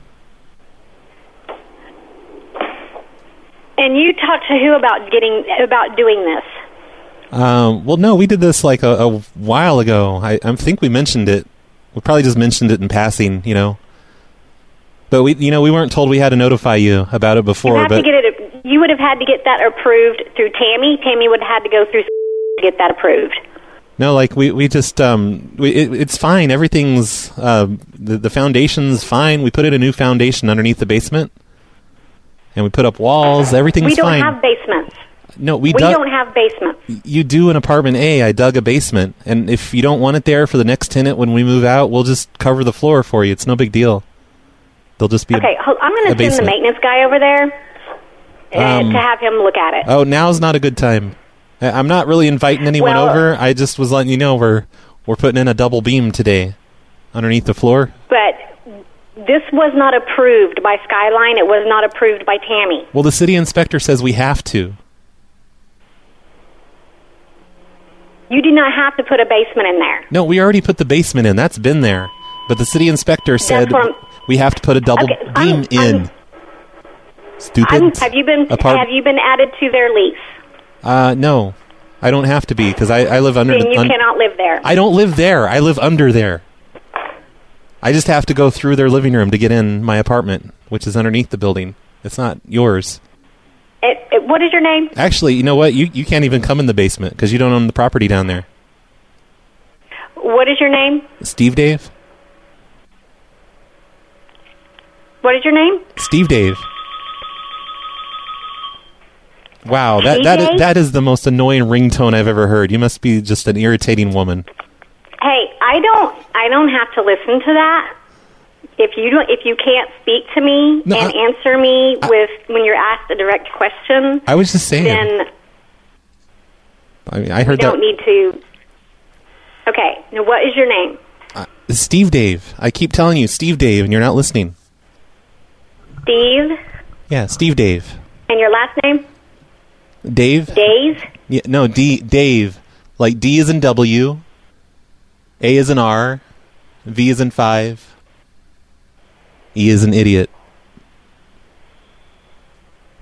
And you talked to who about getting about doing this? Um, well, no, we did this like a, a while ago. I, I think we mentioned it. We probably just mentioned it in passing, you know. But we, you know, we weren't told we had to notify you about it You before. have But to get it. You would have had to get that approved through Tammy. Tammy would have had to go through to get that approved. no, like we, we just um, we, it, it's fine. Everything's uh, the the foundation's fine. We put in a new foundation underneath the basement, and we put up walls. Everything's we don't fine. have basements. no, we, We dug- don't have basements. You do in apartment A. I dug a basement, and if you don't want it there for the next tenant when we move out, we'll just cover the floor for you. It's no big deal. They'll just be Okay, a, ho- I'm a going to send the basement. maintenance guy over there uh, Um, to have him look at it. Oh, now's not a good time. I- I'm not really inviting anyone Well- over. I just was letting you know we're we're putting in a double beam today underneath the floor. But this was not approved by Skyline. It was not approved by Tammy. Well, the city inspector says we have to. You do not have to put a basement in there. No, we already put the basement in. That's been there. But the city inspector said what I'm- we have to put a double Okay, beam I'm- in. Stupid. I'm, have you been Apart- Have you been added to their lease? Uh, no, I don't have to be because I, I live under. Then you un- cannot live there. I don't live there. I live under there. I just have to go through their living room to get in my apartment, which is underneath the building. It's not yours. It, it, what is your name? Actually, you know what? You you can't even come in the basement because you don't own the property down there. What is your name? Steve Dave? What is your name? Steve Dave. Wow, that Steve that Dave? is, that is the most annoying ringtone I've ever heard. You must be just an irritating woman. Hey, I don't. I don't have to listen to that. If you don't, if you can't speak to me No, and I- answer me with when you're asked a direct question, I was just saying. then I mean, I you heard don't that. need to. Okay, now what is your name? Uh, Steve Dave. I keep telling you, Steve Dave, and you're not listening. Steve, Yeah, Steve Dave. and your last name? Dave? Dave. Yeah, no, D. Dave. Like D is in W, A is in R, V is in five, E is an idiot.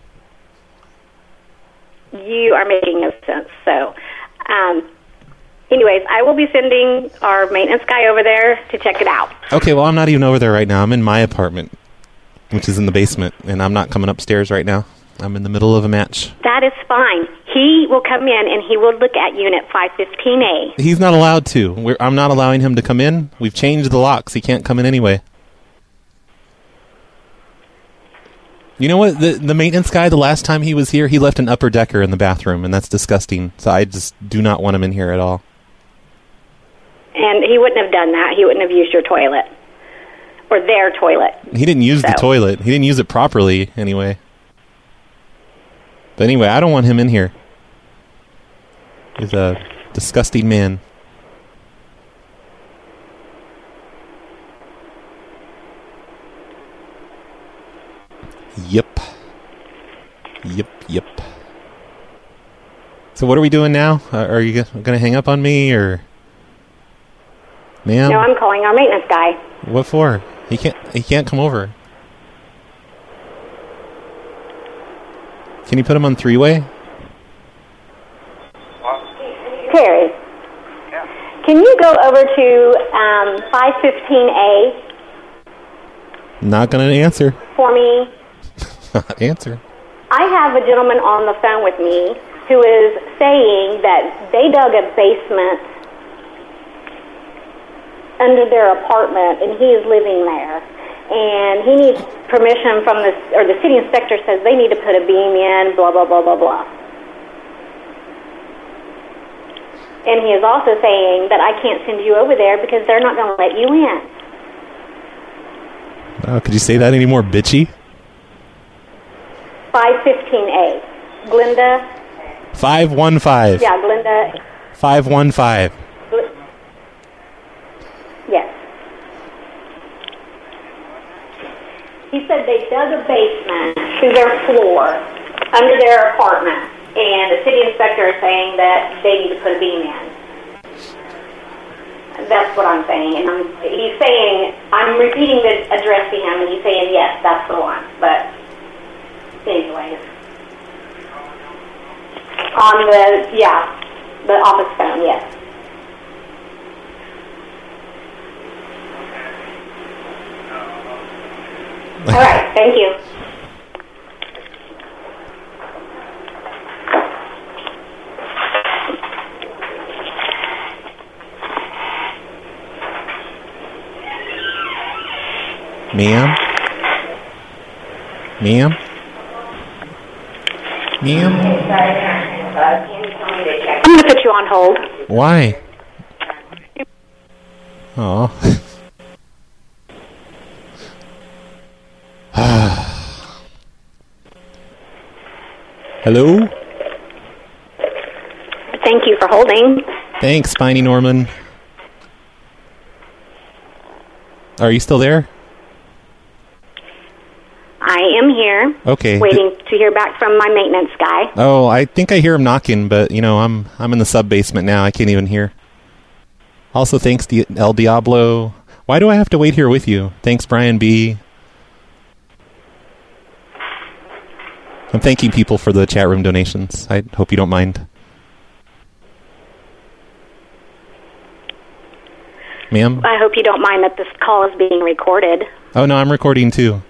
You are making no sense. So, um, Anyways, I will be sending our maintenance guy over there to check it out. Okay, well, I'm not even over there right now. I'm in my apartment, which is in the basement, and I'm not coming upstairs right now. I'm in the middle of a match. That is fine. He will come in and he will look at Unit five fifteen A. He's not allowed to. We're, I'm not allowing him to come in. We've changed the locks. He can't come in anyway. You know what? The the maintenance guy, the last time he was here, he left an upper decker in the bathroom, and that's disgusting. So I just do not want him in here at all. And he wouldn't have done that. He wouldn't have used your toilet. Or their toilet. He didn't use so. the toilet. He didn't use it properly, anyway. But anyway, I don't want him in here. He's a disgusting man. Yep. Yep, yep. So what are we doing now? Uh, are you going to hang up on me, or... Ma'am? No, I'm calling our maintenance guy. What for? He can't, he can't come over. Can you put him on three-way? Terry, can you go over to um, five fifteen A Not going to answer. for me? Not answer. I have a gentleman on the phone with me who is saying that they dug a basement under their apartment, and he is living there. And he needs permission from the, or the city inspector says they need to put a beam in, blah, blah, blah, blah, blah. And he is also saying that I can't send you over there because they're not going to let you in. Oh, could you say that any more bitchy? five fifteen A. Glenda. five one five. Yeah, Glenda. five one five. Gl- yes. He said they dug a basement through their floor under their apartment, and the city inspector is saying that they need to put a beam in. That's what I'm saying, and I'm, he's saying, I'm repeating the address to him, and he's saying, yes, that's the one, but anyways. On the, yeah, the office phone, yes. All right, thank you. Ma'am? Ma'am? Ma'am? I'm going to put you on hold. Why? Oh. Hello? Thank you for holding. Thanks, Spiny Norman. Are you still there? I am here. Okay. Waiting to hear back from my maintenance guy. Oh, I think I hear him knocking, but, you know, I'm I'm in the sub-basement now. I can't even hear. Also, thanks to El Diablo. Why do I have to wait here with you? Thanks, Brian B. I'm thanking people for the chat room donations. I hope you don't mind. Ma'am? I hope you don't mind that this call is being recorded. Oh, no, I'm recording too.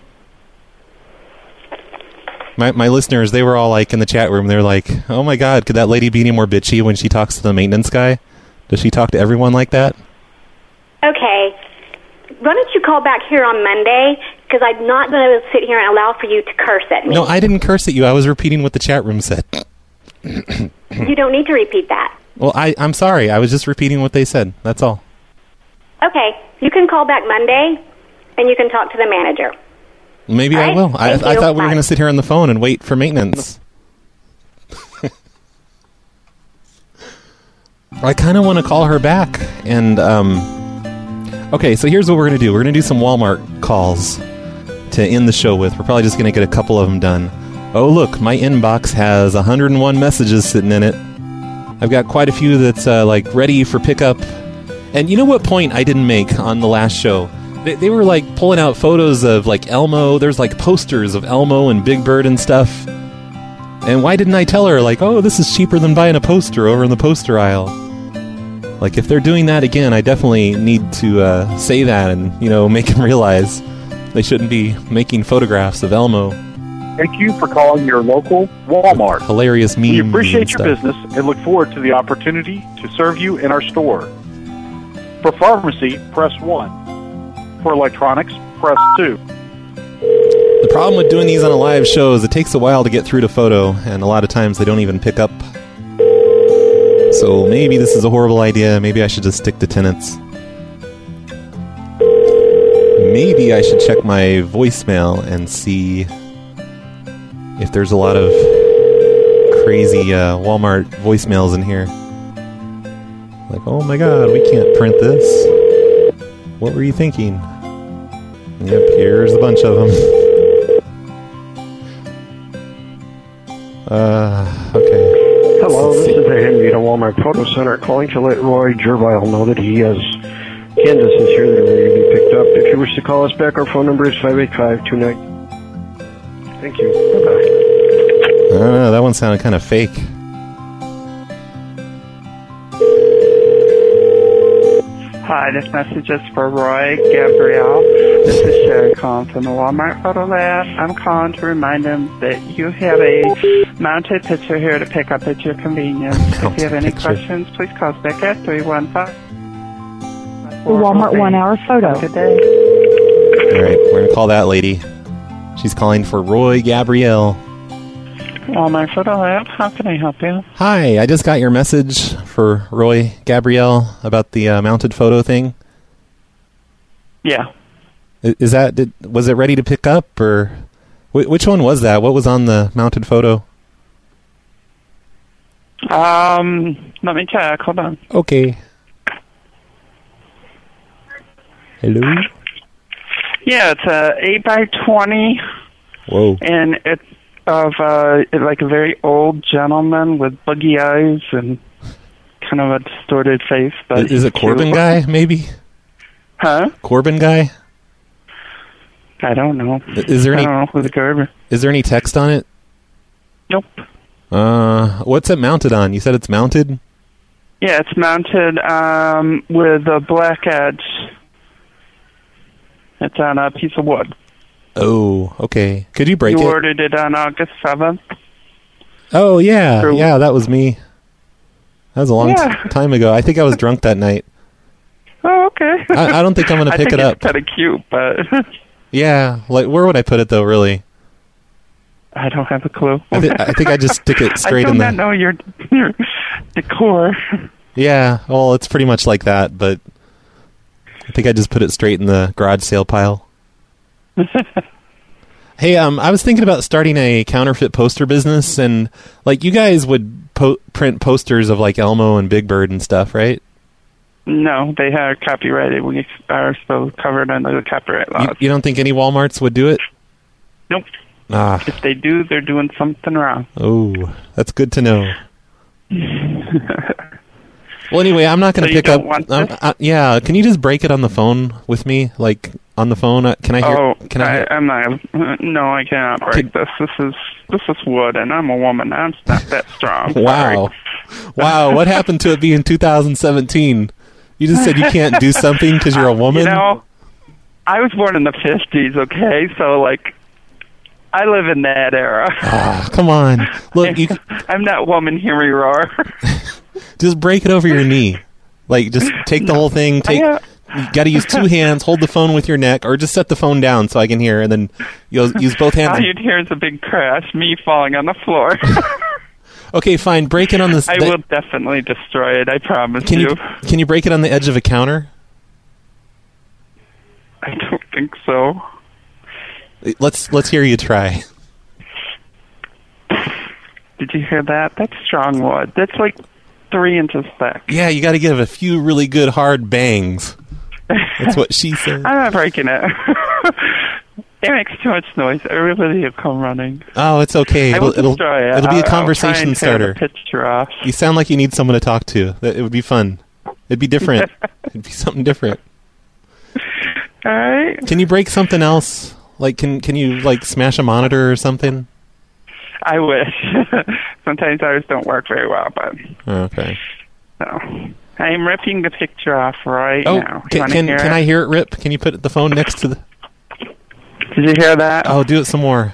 My my listeners, they were all like in the chat room, they're like, oh my god, could that lady be any more bitchy when she talks to the maintenance guy? Does she talk to everyone like that? Okay. Why don't you call back here on Monday? Because I'm not going to sit here and allow for you to curse at me. No, I didn't curse at you. I was repeating what the chat room said. You don't need to repeat that. Well, I, I'm sorry. I was just repeating what they said. That's all. Okay. You can call back Monday, and you can talk to the manager. Maybe All I right. will. I, Thank I you. thought we were Bye. going to sit here on the phone and wait for maintenance. I kind of want to call her back. And, um... okay, so here's what we're going to do. We're going to do some Walmart calls to end the show with. We're probably just going to get a couple of them done. Oh, look, my inbox has one hundred one messages sitting in it. I've got quite a few that's, uh, like, ready for pickup. And you know what point I didn't make on the last show? They, they were, like, pulling out photos of, like, Elmo. There's, like, posters of Elmo and Big Bird and stuff. And why didn't I tell her, like, oh, this is cheaper than buying a poster over in the poster aisle? Like, if they're doing that again, I definitely need to uh, say that and, you know, make them realize they shouldn't be making photographs of Elmo. Thank you for calling your local Walmart. Hilarious memes. We appreciate and your stuff. business and look forward to the opportunity to serve you in our store. For pharmacy, press one. For electronics, press two. The problem with doing these on a live show is it takes a while to get through to photo, and a lot of times they don't even pick up. So maybe this is a horrible idea. Maybe I should just stick to tenants. Maybe I should check my voicemail and see if there's a lot of crazy uh, Walmart voicemails in here. Like, oh my god, we can't print this. What were you thinking? Yep, here's a bunch of them. uh, okay. Hello, this is the Henrietta Walmart Photo Center calling to let Roy Gervile know that he has canvases here that are ready to be picked up. If you wish to call us back, our phone number is five eight five two nine. Thank you. Bye-bye. I don't know, that one sounded kind of fake. Hi, this message is for Roy Gabrielle. This is Sherry calling from the Walmart Photo Lab. I'm calling to remind him that you have a mounted picture here to pick up at your convenience. If you have any picture. questions, please call us back at three one five. The Walmart one-hour photo. Good day. Alright, we're going to call that lady. She's calling for Roy Gabrielle. Walmart Photo Lab, how can I help you? Hi, I just got your message for Roy Gabrielle about the uh, mounted photo thing. Yeah. I- Is that, did, was it ready to pick up, or wh- which one was that? What was on the mounted photo? Um, let me check. Hold on. Okay. Hello? Yeah, it's a eight by twenty. Whoa. And it's of uh, like a very old gentleman with buggy eyes and kind of a distorted face. But Is, is it Corbin guy, maybe? Huh? Corbin guy? I don't know. Is there I any? don't know who the Corbin. Is there any text on it? Nope. Uh, what's it mounted on? You said it's mounted? Yeah, it's mounted um, with a black edge. It's on a piece of wood. Oh, okay. Could you break you it? ordered it on August seventh. Oh, yeah. Or- Yeah, that was me. That was a long Yeah. t- time ago. I think I was drunk that night. Oh, okay. I, I don't think I'm going to I pick think it up. It's kind of cute, but Yeah, like, where would I put it, though, really? I don't have a clue. I, th- I think I just stick it straight I do in not the... know your your decor. Yeah, well, it's pretty much like that, but I think I just put it straight in the garage sale pile. Hey, um, I was thinking about starting a counterfeit poster business, and, like, you guys would po- print posters of, like, Elmo and Big Bird and stuff, right? No, they are copyrighted. We are still covered under the copyright laws. You, you don't think any Walmarts would do it? Nope. Ah. If they do, they're doing something wrong. Oh, that's good to know. Well, anyway, I'm not going to So you pick up. don't want um, this? uh, yeah, can you just break it on the phone with me? Like, on the phone? Uh, can I hear? Oh, can I? Hear? I, I'm not. No, I cannot break this. This is this is wood, and I'm a woman. I'm not that strong. Wow, wow! What happened to it being two thousand seventeen? You just said you can't do something because you're a woman. You know, I was born in the fifties. Okay, so like, I live in that era. Ah, come on! Look, you I'm not woman. Hear me roar. just break it over your knee. Like, just take the whole thing. Take. I, uh, You got to use two hands, hold the phone with your neck, or just set the phone down so I can hear, and then you'll use both hands. All you'd hear is a big crash, me falling on the floor. Okay, fine. Break it on the. I will definitely destroy it. I promise Can you you. can you break it on the edge of a counter? I don't think so. Let's let's hear you try. Did you hear that? That's strong wood. That's like three inches thick. Yeah, you got to give a few really good hard bangs. That's what she said. I'm not breaking it. It makes too much noise. Everybody will come running. Oh, it's okay. I will It'll, it'll, destroy it. it'll be a I'll- I'll try conversation and tear starter. the picture off. You sound like you need someone to talk to. That it would be fun. It'd be different. It'd be something different. All right. Can you break something else? Like, can can you like smash a monitor or something? I wish. Sometimes ours don't work very well, but Oh, okay. no. I'm ripping the picture off right Oh, now. You can wanna can, hear can it? I hear it rip? Can you put the phone next to the... Did you hear that? Oh, do it some more.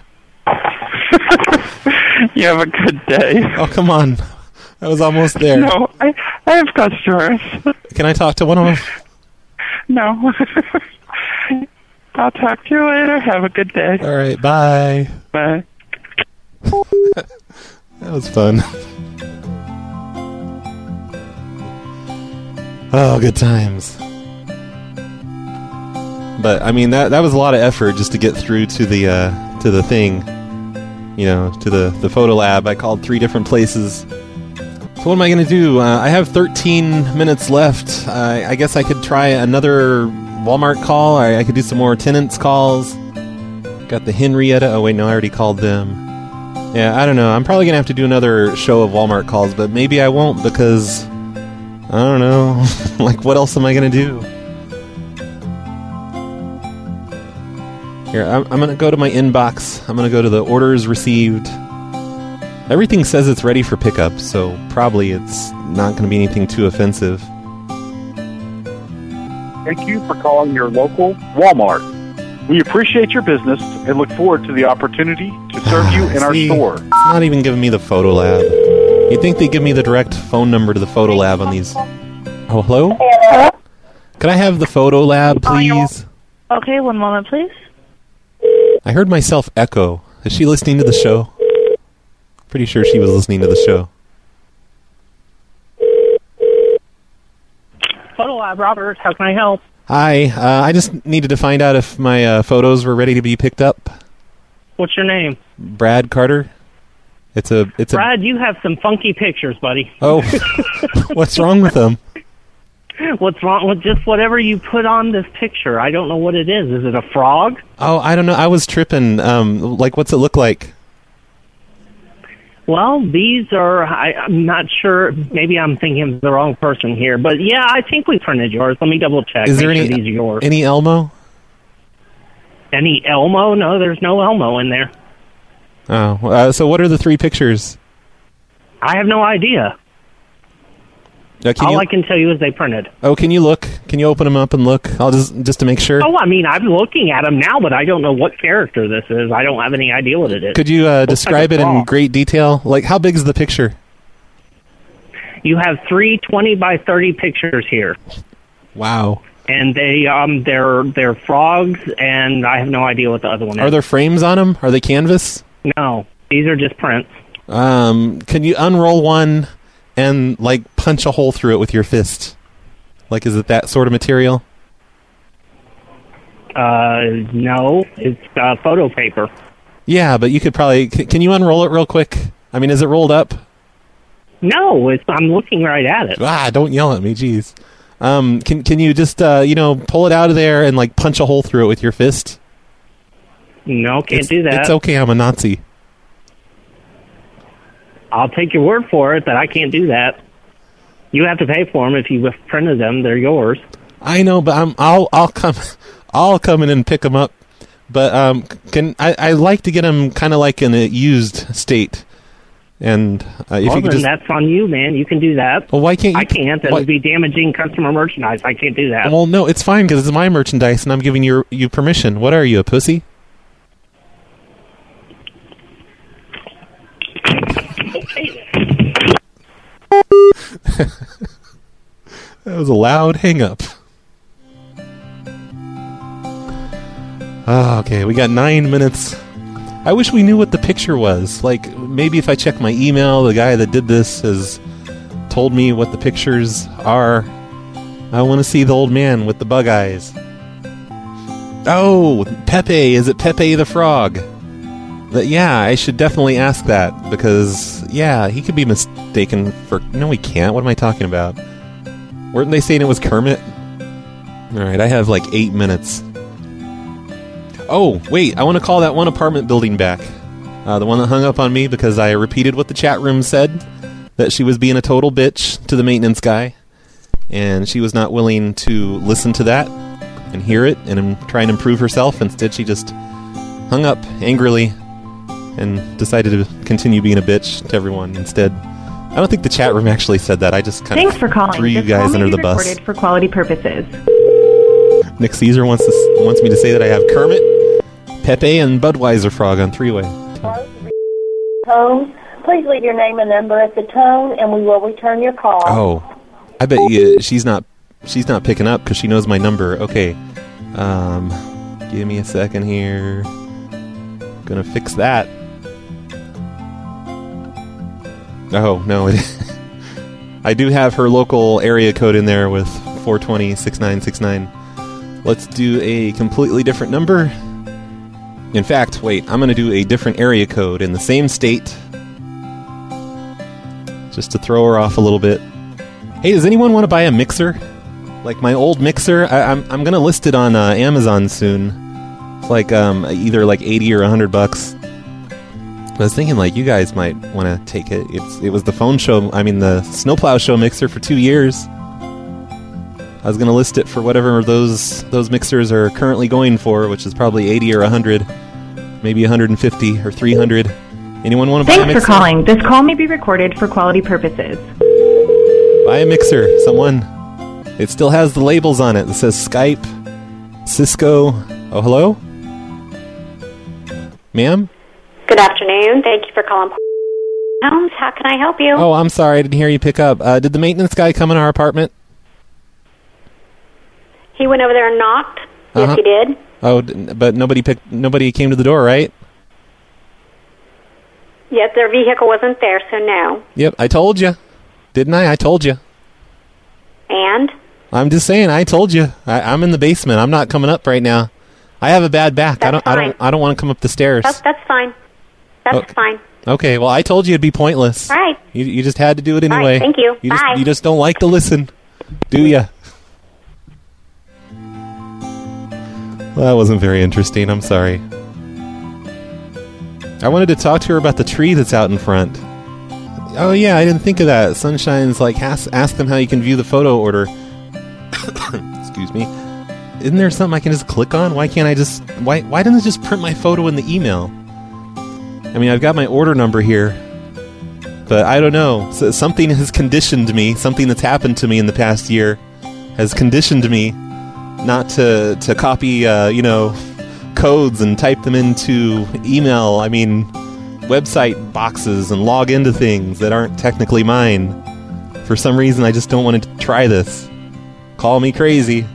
You have a good day. Oh, come on. I was almost there. No, I, I have customers. Can I talk to one of them? No. I'll talk to you later. Have a good day. All right, bye. Bye. That was fun. Oh, good times. But I mean, that that was a lot of effort just to get through to the uh, to the thing, you know, to the the photo lab. I called three different places. So what am I going to do? Uh, I have thirteen minutes left. Uh, I guess I could try another Walmart call. I, I could do some more tenants calls. Got the Henrietta. Oh wait, no, I already called them. Yeah, I don't know. I'm probably going to have to do another show of Walmart calls, but maybe I won't because I don't know. Like, what else am I going to do? Here, I'm, I'm going to go to my inbox. I'm going to go to the orders received. Everything says it's ready for pickup, so probably it's not going to be anything too offensive. Thank you for calling your local Walmart. We appreciate your business and look forward to the opportunity to serve you in our See, store. It's not even giving me the photo lab. You'd think they'd give me the direct phone number to the photo lab on these. Oh, hello? Could I have the photo lab, please? Okay, one moment, please. I heard myself echo. Is she listening to the show? Pretty sure she was listening to the show. Photo Lab, Robert. How can I help? Hi, uh, I just needed to find out if my uh, photos were ready to be picked up. What's your name? Brad Carter. It's a, it's a. Brad, you have some funky pictures, buddy. Oh, what's wrong with them? What's wrong with just whatever you put on this picture? I don't know what it is. Is it a frog? Oh, I don't know. I was tripping. Um, like, what's it look like? Well, these are, I, I'm not sure, maybe I'm thinking of the wrong person here, but yeah, I think we printed yours. Let me double check. Is there Make any sure these are yours. any Elmo? Any Elmo? No, there's no Elmo in there. Oh, uh, so what are the three pictures? I have no idea. Uh, can All you, I can tell you is they printed. oh, can you look? Can you open them up and look? I'll just just to make sure. Oh, I mean, I'm looking at them now, but I don't know what character this is. I don't have any idea what it is. Could you uh, Looks describe like a it in frog. great detail? Like, how big is the picture? You have three twenty by thirty pictures here, Wow. and they um they're they're frogs, and I have no idea what the other one Are is. there frames on them? Are they canvas? No, these are just prints. Um, can you unroll one and like punch a hole through it with your fist? Like, is it that sort of material? Uh, no, it's uh, photo paper. Yeah, but you could probably. c- Can you unroll it real quick? I mean, is it rolled up? No, it's I'm looking right at it. Ah, don't yell at me, jeez. Um, can can you just uh, you know, pull it out of there and like punch a hole through it with your fist? No, can't It's- do that. It's okay. I'm a Nazi. I'll take your word for it that I can't do that. You have to pay for them if you printed them. They're yours. I know, but I'm. I'll. I'll come. I'll come in and pick them up. But um, can I? I like to get them kind of like in a used state. And uh, if well, you could then just. that's on you, man. You can do that. Well, why can't you? I can't. That why- would be damaging customer merchandise. I can't do that. Well, no, it's fine because it's my merchandise, and I'm giving you you permission. What are you, a pussy? That was a loud hang-up. Oh, okay, we got nine minutes. I wish we knew what the picture was. Like, maybe if I check my email, the guy that did this has told me what the pictures are. I want to see the old man with the bug eyes. Oh, Pepe. Is it Pepe the Frog? That, yeah, I should definitely ask that because, yeah, he could be mistaken for... No, he can't. What am I talking about? Weren't they saying it was Kermit? Alright, I have like eight minutes. Oh, wait, I want to call that one apartment building back. Uh, the one that hung up on me because I repeated what the chat room said, that she was being a total bitch to the maintenance guy, and she was not willing to listen to that and hear it and try and improve herself. Instead, she just hung up angrily and decided to continue being a bitch to everyone instead. I don't think the chat room actually said that. I just kind Thanks of for calling. threw you This call guys may under be the bus. recorded for quality purposes. Nick Caesar wants to, wants me to say that I have Kermit, Pepe, and Budweiser Frog on three-way. Tone, please leave your name and number at the tone, and we will return your call. Oh, I bet you she's not she's not picking up because she knows my number. Okay, um, give me a second here. Gonna fix that. Oh no, it I do have her local area code in there with four two zero, six nine six nine. Let's do a completely different number. In fact, wait, I'm going to do a different area code in the same state. Just to throw her off a little bit. Hey, does anyone want to buy a mixer? Like my old mixer? I, I'm I'm going to list it on uh, Amazon soon. It's like um, either like eighty or one hundred bucks. I was thinking like you guys might want to take it. It's It was the phone show, I mean the Snowplow show mixer for two years. I was going to list it for whatever those those mixers are currently going for, which is probably eighty or one hundred, maybe one hundred fifty or three hundred. Anyone want to buy a mixer? Thanks for calling. This call may be recorded for quality purposes. Buy a mixer, someone. It still has the labels on it that says Skype, Cisco. Oh, hello? Ma'am? Good afternoon. Thank you for calling Homes. How can I help you? Oh, I'm sorry. I didn't hear you pick up. Uh, did the maintenance guy come in our apartment? He went over there and knocked. Uh-huh. Yes, he did. Oh, d- but nobody picked. Nobody came to the door, right? Yes, their vehicle wasn't there, so no. Yep, I told you. Didn't I? I told you. And? I'm just saying, I told you. I, I'm in the basement. I'm not coming up right now. I have a bad back. That's I don't. fine. I don't. I don't want to come up the stairs. That's, that's fine. That's Okay. fine. Okay. Well, I told you it'd be pointless. All right. You you just had to do it All right, anyway. thank you. You Bye. just you just don't like to listen, do ya? Well, that wasn't very interesting. I'm sorry. I wanted to talk to her about the tree that's out in front. Oh yeah, I didn't think of that. Sunshine's like, ask, ask them how you can view the photo order. Excuse me. Isn't there something I can just click on? Why can't I just... Why Why doesn't it just print my photo in the email? I mean, I've got my order number here. But I don't know. So something has conditioned me. Something that's happened to me in the past year has conditioned me not to, to copy, uh, you know, codes and type them into email. I mean, website boxes and log into things that aren't technically mine. For some reason, I just don't want to try this. Call me crazy.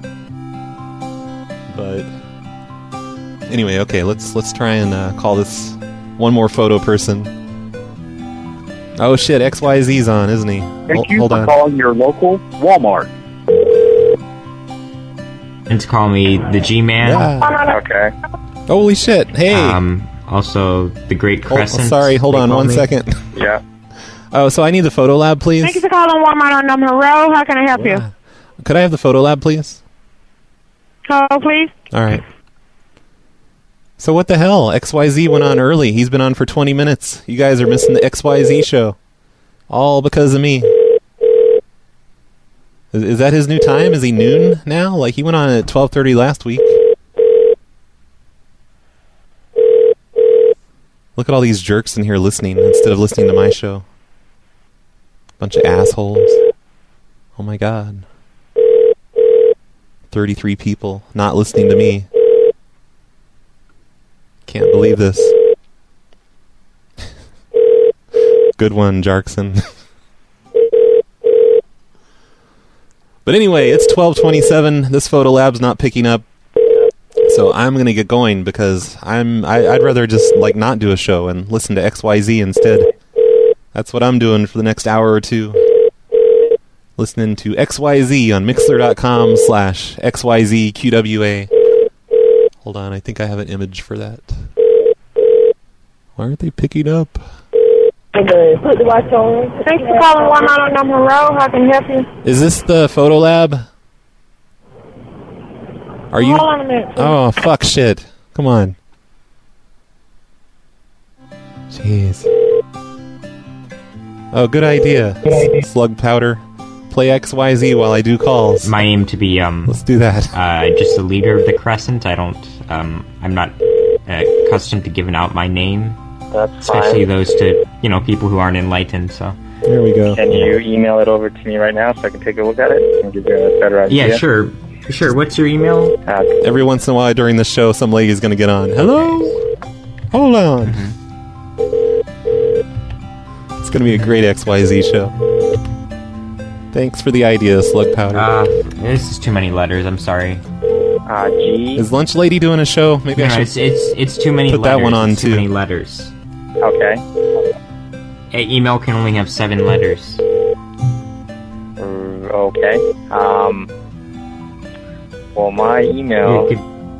But anyway, okay, let's let's try and uh, call this one more photo person. Oh shit, X Y Z's on, isn't he? Thank Hol- you hold for on. calling your local Walmart. And to call me the G-Man. Yeah. Okay. Holy shit! Hey. Um. Also, the Great Hold- Crescent. sorry, hold they on call one me. second. Yeah. Oh, so I need the photo lab, please. Thank you for calling Walmart on Number Row. How can I help you? Could I have the photo lab, please? Call, please. All right. So what the hell? X Y Z went on early. He's been on for twenty minutes. You guys are missing the X Y Z show. All because of me. Is, is that his new time? Is he noon now? Like, he went on at twelve thirty last week. Look at all these jerks in here listening instead of listening to my show. Bunch of assholes. Oh my god. thirty-three people not listening to me. Can't believe this. Good one, Jarkson. But anyway, it's twelve twenty-seven. This photo lab's not picking up. So I'm going to get going because I'm I, I'd rather just like not do a show and listen to X Y Z instead. That's what I'm doing for the next hour or two. Listening to X Y Z on Mixler.com slash XYZQWA. Hold on, I think I have an image for that. Why aren't they picking up? Put the watch on. Thanks for calling Walmart on Number Row. How can I help you? Is this the photo lab? Are you? Hold on a minute, please. Oh, fuck shit. Come on. Jeez. Oh, good idea. S- slug powder. Play X Y Z while I do calls. My aim to be um. Let's do that. Uh, just the leader of the Crescent. I don't um. I'm not uh, accustomed to giving out my name, That's especially fine. those to you know people who aren't enlightened. So There we go. Can you email it over to me right now so I can take a look at it and give you a better idea? Yeah, sure. Sure. What's your email? Uh, Every once in a while during the show, some lady's going to get on. Hello? Hold on. Mm-hmm. It's going to be a great X Y Z show. Thanks for the idea, Slug Powder. Uh, this is too many letters. I'm sorry. Uh, G. Is Lunch Lady doing a show? Maybe no, I should it's, it's, it's too many put letters. that one on, it's too. Too many letters. Okay. An email can only have seven letters. Uh, okay. Um. Well, my email.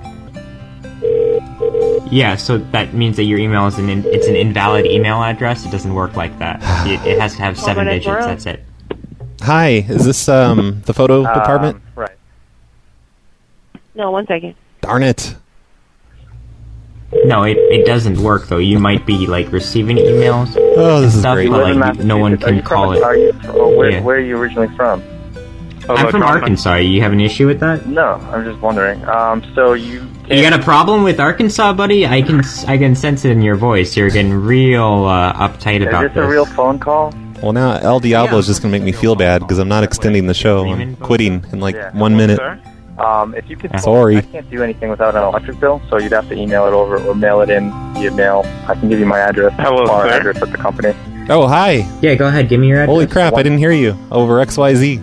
Yeah, so that means that your email is an in, it's an invalid email address. It doesn't work like that. It, it has to have seven Well, digits. That's it. Hi, is this um the photo Um, department? Right. No, one second. Darn it. No, it, it doesn't work though. You might be like receiving emails. Oh, this and is stuff, great. But You live in like no one Massachusetts. Are can you call from, it. Are you, oh, where, Yeah. where are you originally from? I'm from Arkansas. You have an issue with that? No, I'm just wondering. Um, so you. You got a problem with Arkansas, buddy? I can I can sense it in your voice. You're getting real uh, uptight about Is this a real phone call? Well, now El Diablo is just going to make me feel bad because I'm not extending the show. I'm quitting in like Yeah. one minute. Um, if you could. Sorry. I can't do anything without an electric bill, so you'd have to email it over or mail it in via mail. I can give you my address. Hello, our sir. address at the company. Oh, hi. Yeah, go ahead. Give me your address. Holy crap, I didn't hear you. Over X Y Z.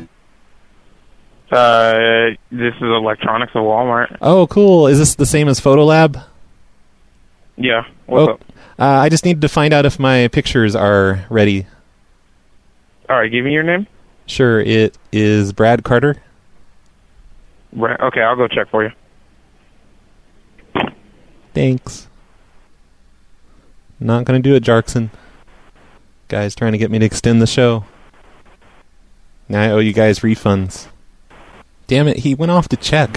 Uh, this is electronics at Walmart. Oh, cool. Is this the same as Photolab? Yeah. What's Oh, up? uh, I just needed to find out if my pictures are ready. All right, give me your name. Sure, it is Brad Carter. Right. Okay, I'll go check for you. Thanks. Not gonna do it, Jarkson. Guy's trying to get me to extend the show. Now I owe you guys refunds. Damn it, he went off to check.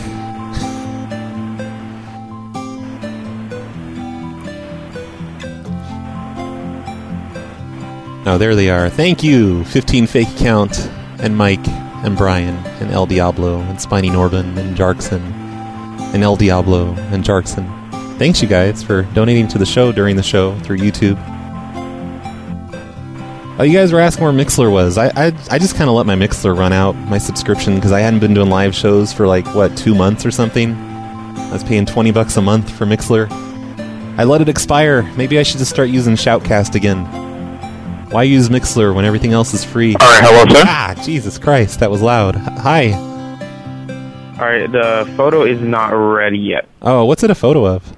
Oh, there they are. Thank you, fifteen Fake Account, and Mike, and Brian, and El Diablo, and Spiny Norbin, and Jarkson, and El Diablo, and Jarkson. Thanks, you guys, for donating to the show during the show through YouTube. Oh, you guys were asking where Mixler was. I I, I just kind of let my Mixler run out, my subscription, because I hadn't been doing live shows for like, what, two months or something? I was paying twenty bucks a month for Mixler. I let it expire. Maybe I should just start using Shoutcast again. Why use Mixler when everything else is free? All right, hello, sir. Ah, Jesus Christ, that was loud. H- Hi. All right, the photo is not ready yet. Oh, what's it a photo of?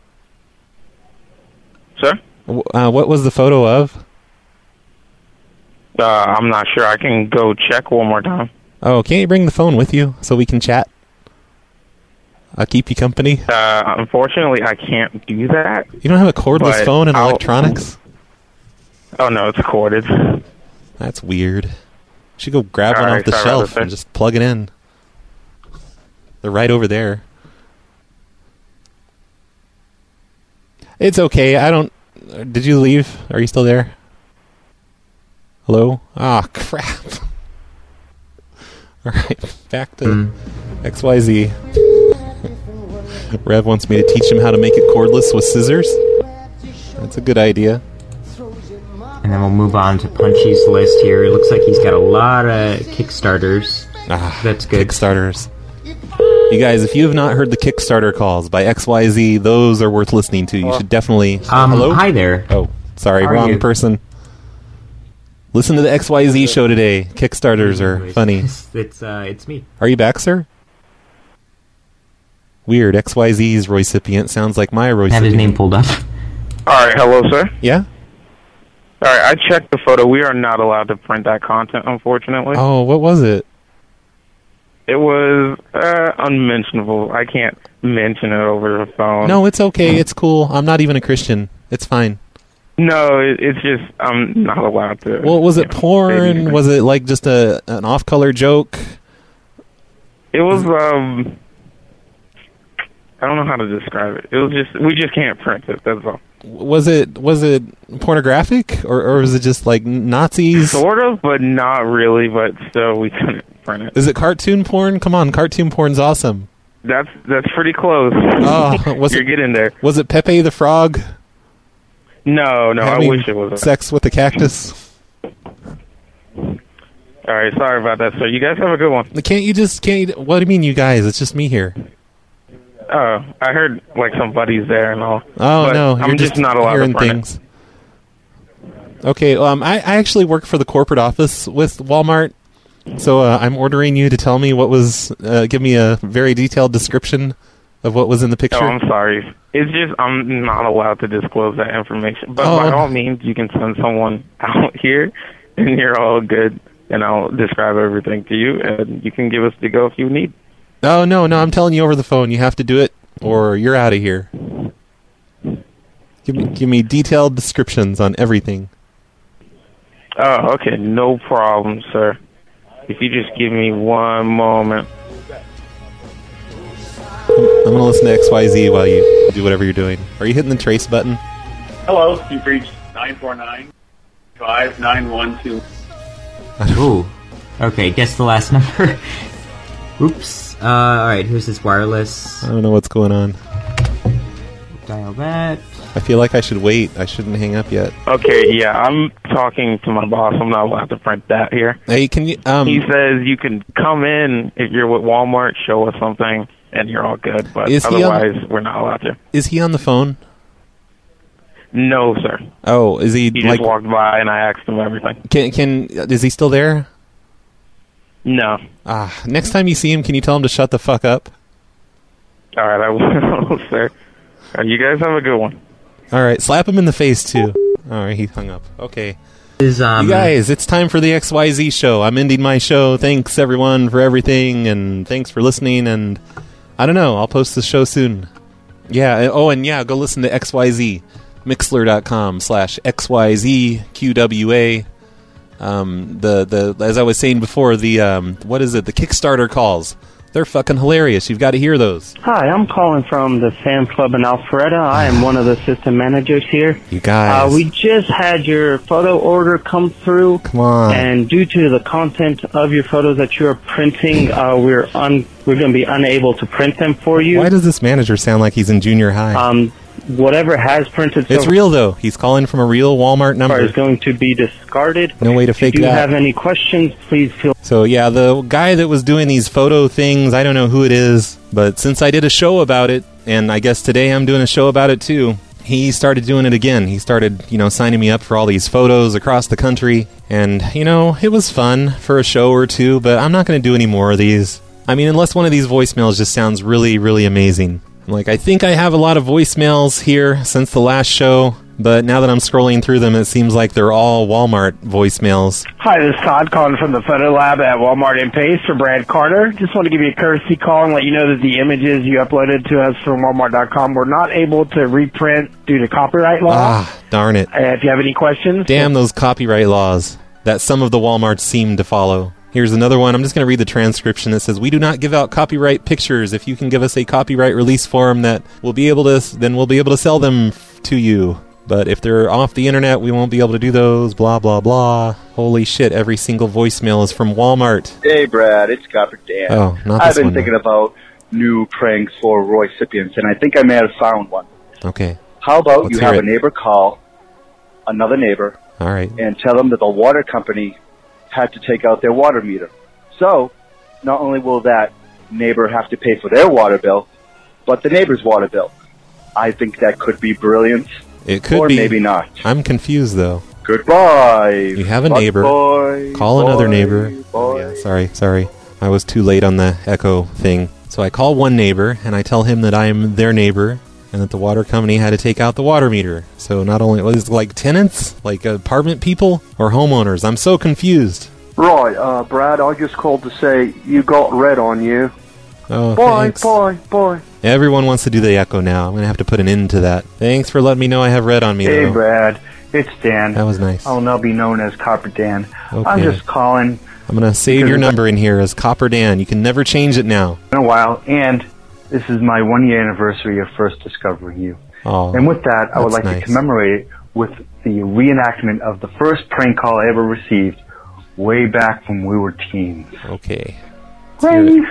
Sir? W- Uh, what was the photo of? Uh, I'm not sure. I can go check one more time. Oh, can't you bring the phone with you so we can chat? I'll keep you company. Uh, unfortunately, I can't do that. You don't have a cordless but phone in I'll- electronics? Oh, no, it's corded. That's weird. You should go grab All one right, off the sorry about shelf this, sir. and just plug it in. They're right over there. It's okay. I don't... Did you leave? Are you still there? Hello? Ah, crap. Alright, back to Mm. X Y Z. Rev wants me to teach him how to make it cordless with scissors. That's a good idea. And then we'll move on to Punchy's list here. It looks like he's got a lot of Kickstarters. Ah, That's good. Kickstarters. You guys, if you have not heard the Kickstarter calls by X Y Z, those are worth listening to. You should definitely... Um, Hello? hi there. Oh, sorry, How are wrong you? person. Listen to the X Y Z show today. Kickstarters are funny. It's, it's, uh, it's me. Are you back, sir? Weird. X Y Z's recipient sounds like my recipient. I have his name pulled up. All right, hello, sir. Yeah? All right, I checked the photo. We are not allowed to print that content, unfortunately. Oh, what was it? It was uh, unmentionable. I can't mention it over the phone. No, it's okay. It's cool. I'm not even a Christian. It's fine. No, it, it's just I'm not allowed to. Well, was it you know, say porn? anything. Was it like just a an off-color joke? It was. um I don't know how to describe it. It was just we just can't print it. That's all. Was it was it pornographic or or was it just like Nazis? Sort of, but not really. But still, we couldn't print it. Is it cartoon porn? Come on, cartoon porn's awesome. That's that's pretty close. Oh, was You're it getting there? Was it Pepe the Frog? No, no. having I wish it was. sex with a cactus. All right, sorry about that, sir. You guys have a good one. Can't you just, can't you, what do you mean you guys? It's just me here. Oh, I heard like some buddies there and all. Oh, but no. I'm You're just, not allowed to hearing print things. Okay, um, I, I actually work for the corporate office with Walmart, so uh, I'm ordering you to tell me what was, uh, give me a very detailed description of what was in the it. picture. Oh, I'm sorry. It's just I'm not allowed to disclose that information. But Oh. by all means, you can send someone out here, and you're all good, and I'll describe everything to you, and you can give us the go if you need. Oh, no, no, I'm telling you over the phone. You have to do it, or you're out of here. Give me, give me detailed descriptions on everything. Oh, okay. No problem, sir. If you just give me one moment. I'm going to listen to X Y Z while you do whatever you're doing. Are you hitting the trace button? Hello, you've reached nine four nine, five nine one two. Ooh. Okay, guess the last number. Oops. Uh, alright, here's this wireless. I don't know what's going on. Dial that. I feel like I should wait. I shouldn't hang up yet. Okay, yeah, I'm talking to my boss. I'm not allowed to print that here. Hey, can you... Um, he says you can come in if you're with Walmart, show us something, and you're all good. But Is he on- otherwise, we're not allowed to. Is he on the phone? No, sir. Oh, is he, He like... just walked by, and I asked him everything. Can, can... Is he still there? No. Ah, next time you see him, can you tell him to shut the fuck up? All right, I will, sir. All right, you guys have a good one. All right, slap him in the face, too. All right, he hung up. Okay. Is, um, you guys, it's time for the X Y Z show. I'm ending my show. Thanks, everyone, for everything, and thanks for listening, and I don't know, I'll post the show soon. Yeah, oh, and yeah, go listen to X Y Z. Mixler.com slash XYZQWA. Um, the, the, as I was saying before, the, um, what is it, the Kickstarter calls. They're fucking hilarious. You've got to hear those. Hi, I'm calling from the Sam's Club in Alpharetta. I am one of the assistant managers here. You guys. Uh, we just had your photo order come through. Come on. And due to the content of your photos that you're printing, uh, we're un- we're going to be unable to print them for you. Why does this manager sound like he's in junior high? Um, whatever has printed so it's real, though. He's calling from a real Walmart number. is going to be discarded. No way to if fake you do that. have any questions, please feel... So, yeah, the guy that was doing these photo things, I don't know who it is, but since I did a show about it, and I guess today I'm doing a show about it too, he started doing it again. He started, you know, signing me up for all these photos across the country, and, you know, it was fun for a show or two, but I'm not going to do any more of these. I mean, unless one of these voicemails just sounds really, really amazing. Like, I think I have a lot of voicemails here since the last show, but now that I'm scrolling through them, it seems like they're all Walmart voicemails. Hi, this is Todd calling from the photo lab at Walmart in Pace for Brad Carter. Just want to give you a courtesy call and let you know that the images you uploaded to us from Walmart dot com were not able to reprint due to copyright law. Ah, darn it. Uh, if you have any questions... Damn those copyright laws that some of the Walmarts seem to follow. Here's another one. I'm just going to read the transcription that says, "We do not give out copyright pictures. If you can give us a copyright release form that we'll be able to, then we'll be able to sell them f- to you. But if they're off the internet, we won't be able to do those, blah, blah, blah." Holy shit, every single voicemail is from Walmart. Hey, Brad, it's Copper Dan. Oh, not I've this been one. thinking about new pranks for Roy Sipians, and I think I may have found one. Okay. How about Let's you hear have it. a neighbor call another neighbor All right. and tell them that the water company had to take out their water meter. So, not only will that neighbor have to pay for their water bill, but the neighbor's water bill. I think that could be brilliant. It could or be. maybe not. I'm confused, though. Goodbye. You have a Butt neighbor. boy, Call boy, another neighbor. boy. Oh, yeah, sorry, sorry. I was too late on the echo thing. So I call one neighbor, and I tell him that I'm their neighbor, and that the water company had to take out the water meter. So not only, was it like tenants? Like apartment people? Or homeowners? I'm so confused. Right, uh, Brad, I just called to say you got red on you. Oh, Bye, thanks. bye, bye. Everyone wants to do the echo now. I'm going to have to put an end to that. Thanks for letting me know I have red on me, Hey, though. Brad. It's Dan. That was nice. I'll now be known as Copper Dan. Okay. I'm just calling I'm going to save because your it's number in here as Copper Dan. You can never change it now. been a while, and this is my one-year anniversary of first discovering you. Oh, and with that, I would that's like nice. to commemorate it with the reenactment of the first prank call I ever received way back when we were teens. Okay. Ring.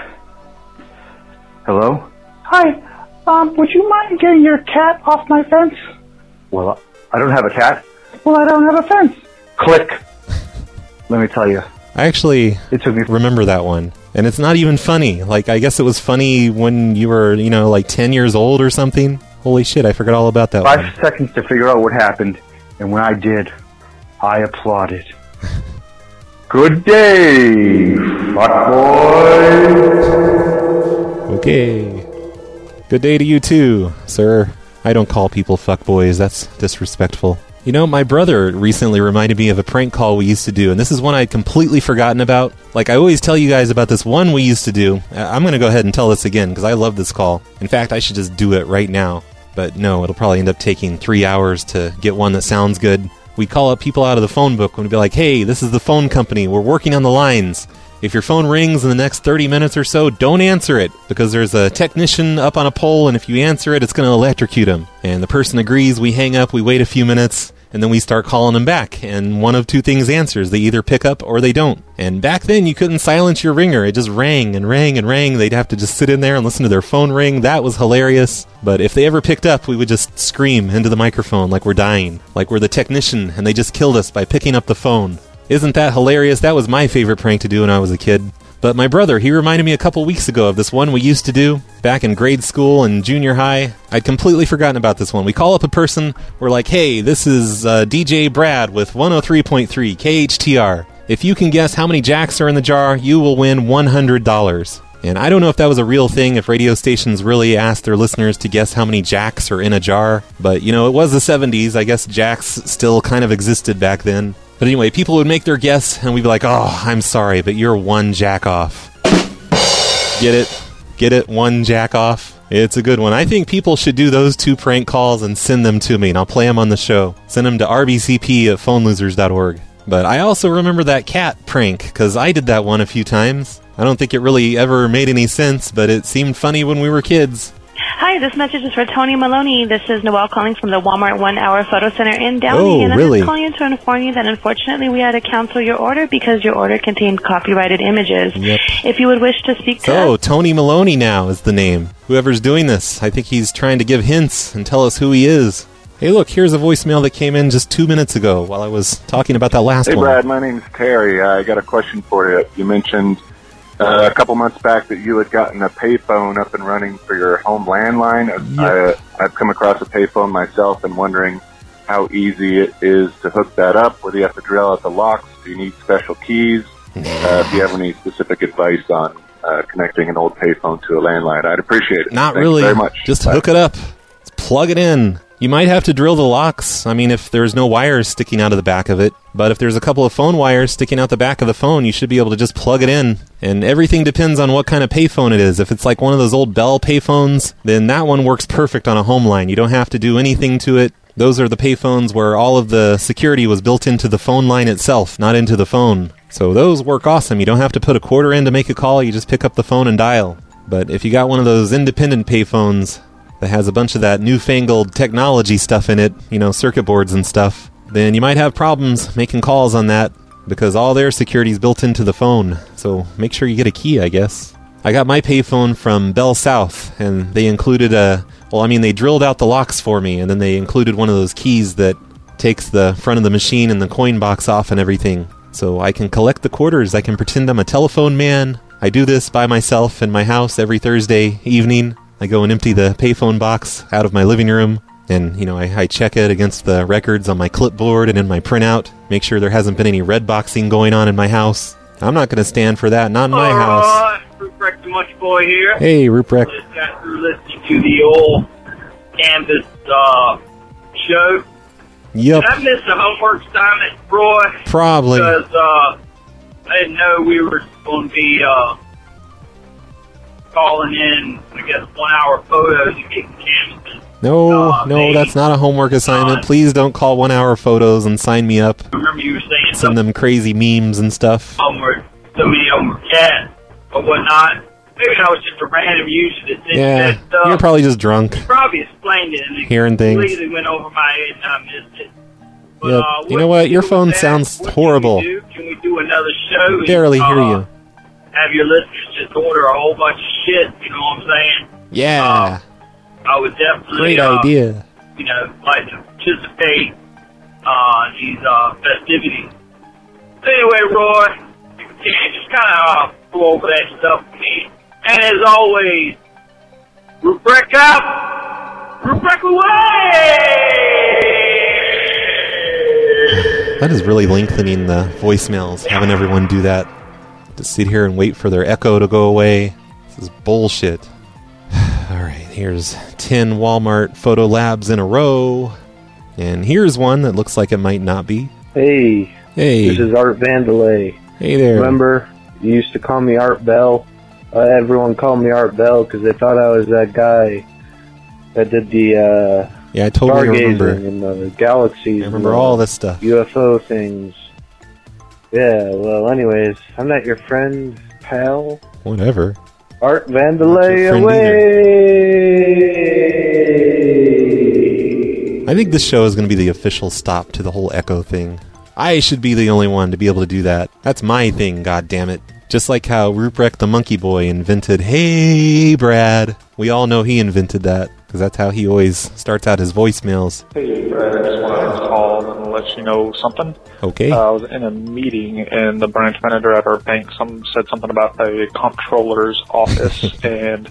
Hello? Hi, um, would you mind getting your cat off my fence? Well, I don't have a cat. Well, I don't have a fence. Click. let me tell you. I actually it took me remember that one. And it's not even funny. Like, I guess it was funny when you were, you know, like ten years old or something. Holy shit, I forgot all about that five one. seconds to figure out what happened. And when I did, I applauded. Good day, fuckboy. Okay. Good day to you too, sir. I don't call people fuckboys. That's disrespectful. You know, my brother recently reminded me of a prank call we used to do, and this is one I'd completely forgotten about. Like, I always tell you guys about this one we used to do. I'm going to go ahead and tell this again, because I love this call. In fact, I should just do it right now. But no, it'll probably end up taking three hours to get one that sounds good. We call up people out of the phone book and we'd be like, hey, this is the phone company. We're working on the lines. If your phone rings in the next thirty minutes or so, don't answer it, because there's a technician up on a pole, and if you answer it, it's going to electrocute him. And the person agrees, we hang up, we wait a few minutes, and then we start calling them back, and one of two things answers. They either pick up or they don't. And back then, you couldn't silence your ringer. It just rang and rang and rang. They'd have to just sit in there and listen to their phone ring. That was hilarious. But if they ever picked up, we would just scream into the microphone like we're dying, like we're the technician, and they just killed us by picking up the phone. Isn't that hilarious? That was my favorite prank to do when I was a kid. But my brother, he reminded me a couple weeks ago of this one we used to do back in grade school and junior high. I'd completely forgotten about this one. We call up a person, we're like, hey, this is uh, D J Brad with one oh three point three K H T R. If you can guess how many jacks are in the jar, you will win one hundred dollars. And I don't know if that was a real thing, if radio stations really asked their listeners to guess how many jacks are in a jar. But, you know, it was the seventies. I guess jacks still kind of existed back then. But anyway, people would make their guess, and we'd be like, oh, I'm sorry, but you're one jack off. Get it? Get it? One jack off? It's a good one. I think people should do those two prank calls and send them to me, and I'll play them on the show. Send them to r b c p at phone losers dot org. But I also remember that cat prank, because I did that one a few times. I don't think it really ever made any sense, but it seemed funny when we were kids. Hi, this message is for Tony Maloney. This is Noelle calling from the Walmart One Hour Photo Center in Downey. Oh, and I'm really? just calling you to inform you that unfortunately we had to cancel your order because your order contained copyrighted images. Yep. If you would wish to speak to So, us... Tony Maloney now is the name. Whoever's doing this, I think he's trying to give hints and tell us who he is. Hey, look, here's a voicemail that came in just two minutes ago while I was talking about that last Hey, one. Brad, my name's Terry. I got a question for you. You mentioned uh, a couple months back that you had gotten a payphone up and running for your home landline. Yep. I, I've come across a payphone myself and wondering how easy it is to hook that up, whether you have to drill out the locks, do you need special keys, uh, if you have any specific advice on uh, connecting an old payphone to a landline. I'd appreciate it. Not Thanks really. very much. Just Bye. hook it up. Just plug it in. You might have to drill the locks. I mean, if there's no wires sticking out of the back of it. But if there's a couple of phone wires sticking out the back of the phone, you should be able to just plug it in. And everything depends on what kind of payphone it is. If it's like one of those old Bell payphones, then that one works perfect on a home line. You don't have to do anything to it. Those are the payphones where all of the security was built into the phone line itself, not into the phone. So those work awesome. You don't have to put a quarter in to make a call. You just pick up the phone and dial. But if you got one of those independent payphones that has a bunch of that newfangled technology stuff in it, you know, circuit boards and stuff, then you might have problems making calls on that because all their security is built into the phone. So make sure you get a key, I guess. I got my payphone from Bell South, and they included a, well, I mean, they drilled out the locks for me, and then they included one of those keys that takes the front of the machine and the coin box off and everything. So I can collect the quarters. I can pretend I'm a telephone man. I do this by myself in my house every Thursday evening. I go and empty the payphone box out of my living room, and, you know, I, I check it against the records on my clipboard and in my printout, make sure there hasn't been any red boxing going on in my house. I'm not going to stand for that, not in my house. Alright, Ruprecht the Much Boy here. Hey, Ruprecht. Just got through listening to the old Canvas uh, show. Yep. Did I miss the homework assignment, Roy? Probably. Because uh, I didn't know we were going to be uh, calling in, I guess, one-hour photos and getting canvases. No, Uh, no, maybe. that's not a homework assignment. Please don't call one-hour photos and sign me up. I remember you were saying Send them crazy memes and stuff. some were, so many of them were cats or whatnot. Maybe I was just a random user that did Yeah, that stuff. you're probably just drunk. You probably explained it and it Hearing things. completely went over my head and I missed it. But, Yep. uh, You know what? Your phone sounds horrible. do? Can we do another show? and, Barely hear uh, you. Have your listeners just order a whole bunch of shit, you know what I'm saying? Yeah. I would definitely, Great uh, idea. you know, like to participate uh, in these uh, festivities. Anyway, Roy, yeah, just kind of uh, go over that stuff for me. And as always, Ruprecht out, Ruprecht away! That is really lengthening the voicemails, having everyone do that. To sit here and wait for their echo to go away. This is bullshit. Alright, here's ten Walmart photo labs in a row. And here's one that looks like it might not be. Hey. Hey. This is Art Vandelay. Hey there. Remember, you used to call me Art Bell? Uh, everyone called me Art Bell because they thought I was that guy that did the uh, yeah, I totally remember. And the galaxies. I remember all this stuff. U F O things. Yeah, well, anyways, I'm not your friend, pal. Whatever. Art Vandelay away! I think this show is going to be the official stop to the whole echo thing. I should be the only one to be able to do that. That's my thing, goddammit. Just like how Ruprecht the Monkey Boy invented, "Hey, Brad." We all know he invented that, because that's how he always starts out his voicemails. Hey, Brad, I just wanted to call and let you know something. Okay. Uh, I was in a meeting, and the branch manager at our bank some said something about a comptroller's office, and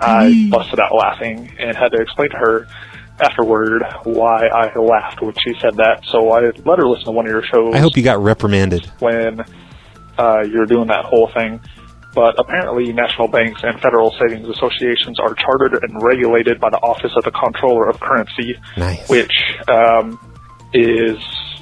I busted out laughing and had to explain to her afterward why I laughed when she said that. So I let her listen to one of your shows. I hope you got reprimanded. When uh, you're doing that whole thing. But apparently national banks and federal savings associations are chartered and regulated by the Office of the Comptroller of Currency, nice. which um, is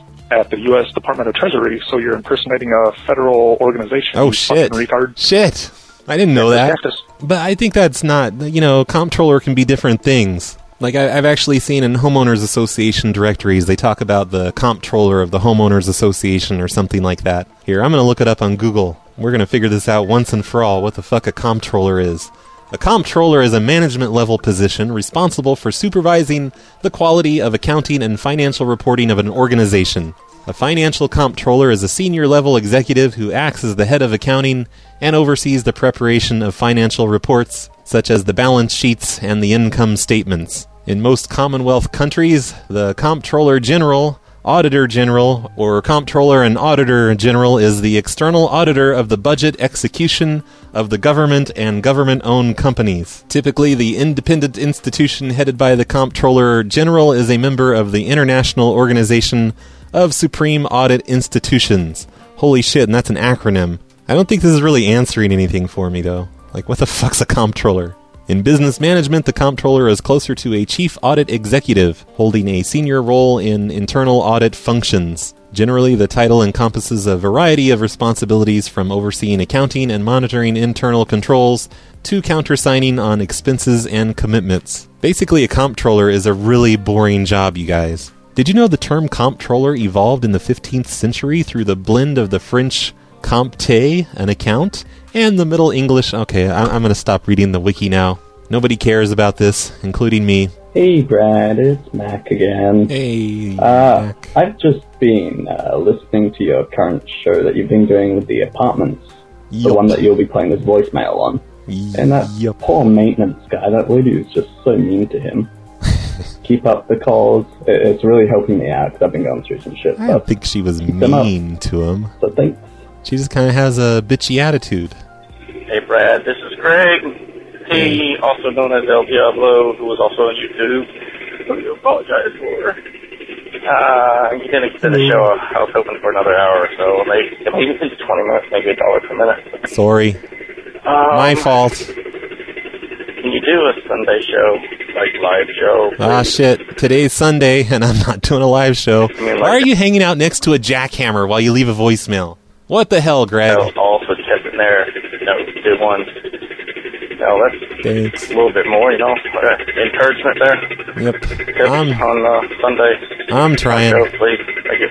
at the U S Department of Treasury, so you're impersonating a federal organization. Oh, shit. Retard. Shit. I didn't know that. But I think that's not, you know, comptroller can be different things. Like, I, I've actually seen in homeowners association directories, they talk about the comptroller of the homeowners association or something like that. Here, I'm going to look it up on Google. We're going to figure this out once and for all, what the fuck a comptroller is. A comptroller is a management-level position responsible for supervising the quality of accounting and financial reporting of an organization. A financial comptroller is a senior-level executive who acts as the head of accounting and oversees the preparation of financial reports, such as the balance sheets and the income statements. In most Commonwealth countries, the Comptroller General, Auditor General, or Comptroller and Auditor General is the external auditor of the budget execution of the government and government-owned companies. Typically, the independent institution headed by the Comptroller General is a member of the International Organization of Supreme Audit Institutions. Holy shit, and that's an acronym. I don't think this is really answering anything for me, though. Like, what the fuck's a comptroller? In business management, the comptroller is closer to a chief audit executive, holding a senior role in internal audit functions. Generally, the title encompasses a variety of responsibilities from overseeing accounting and monitoring internal controls to countersigning on expenses and commitments. Basically, a comptroller is a really boring job, you guys. Did you know the term comptroller evolved in the fifteenth century through the blend of the French compte, an account, and the Middle English... Okay, I- I'm going to stop reading the wiki now. Nobody cares about this, including me. Hey, Brad, it's Mac again. Hey, uh, Mac. I've just been uh, listening to your current show that you've been doing with the apartments. Yep. The one that you'll be playing this voicemail on. Yep. And that yep. poor maintenance guy, that lady was just so mean to him. Keep up the calls. It's really helping me out because I've been going through some shit. I don't think she was mean to him. So thanks. She just kind of has a bitchy attitude. Hey, Brad, this is Greg. He, also known as El Diablo, who was also on YouTube. Who you apologize for. Uh, you didn't get to the show. I was hoping for another hour or so. Maybe, maybe twenty minutes, maybe a dollar per minute. Sorry. Um, My fault. Can you do a Sunday show? Like, live show? Please? Ah, shit. Today's Sunday, and I'm not doing a live show. I mean, like, why are you hanging out next to a jackhammer while you leave a voicemail? What the hell, Greg? No, also kept it there. No, good one. No, that's Thanks. a little bit more, you know, uh, encouragement there. Yep. Yep, I'm, on uh, Sunday. I'm trying. Show, please.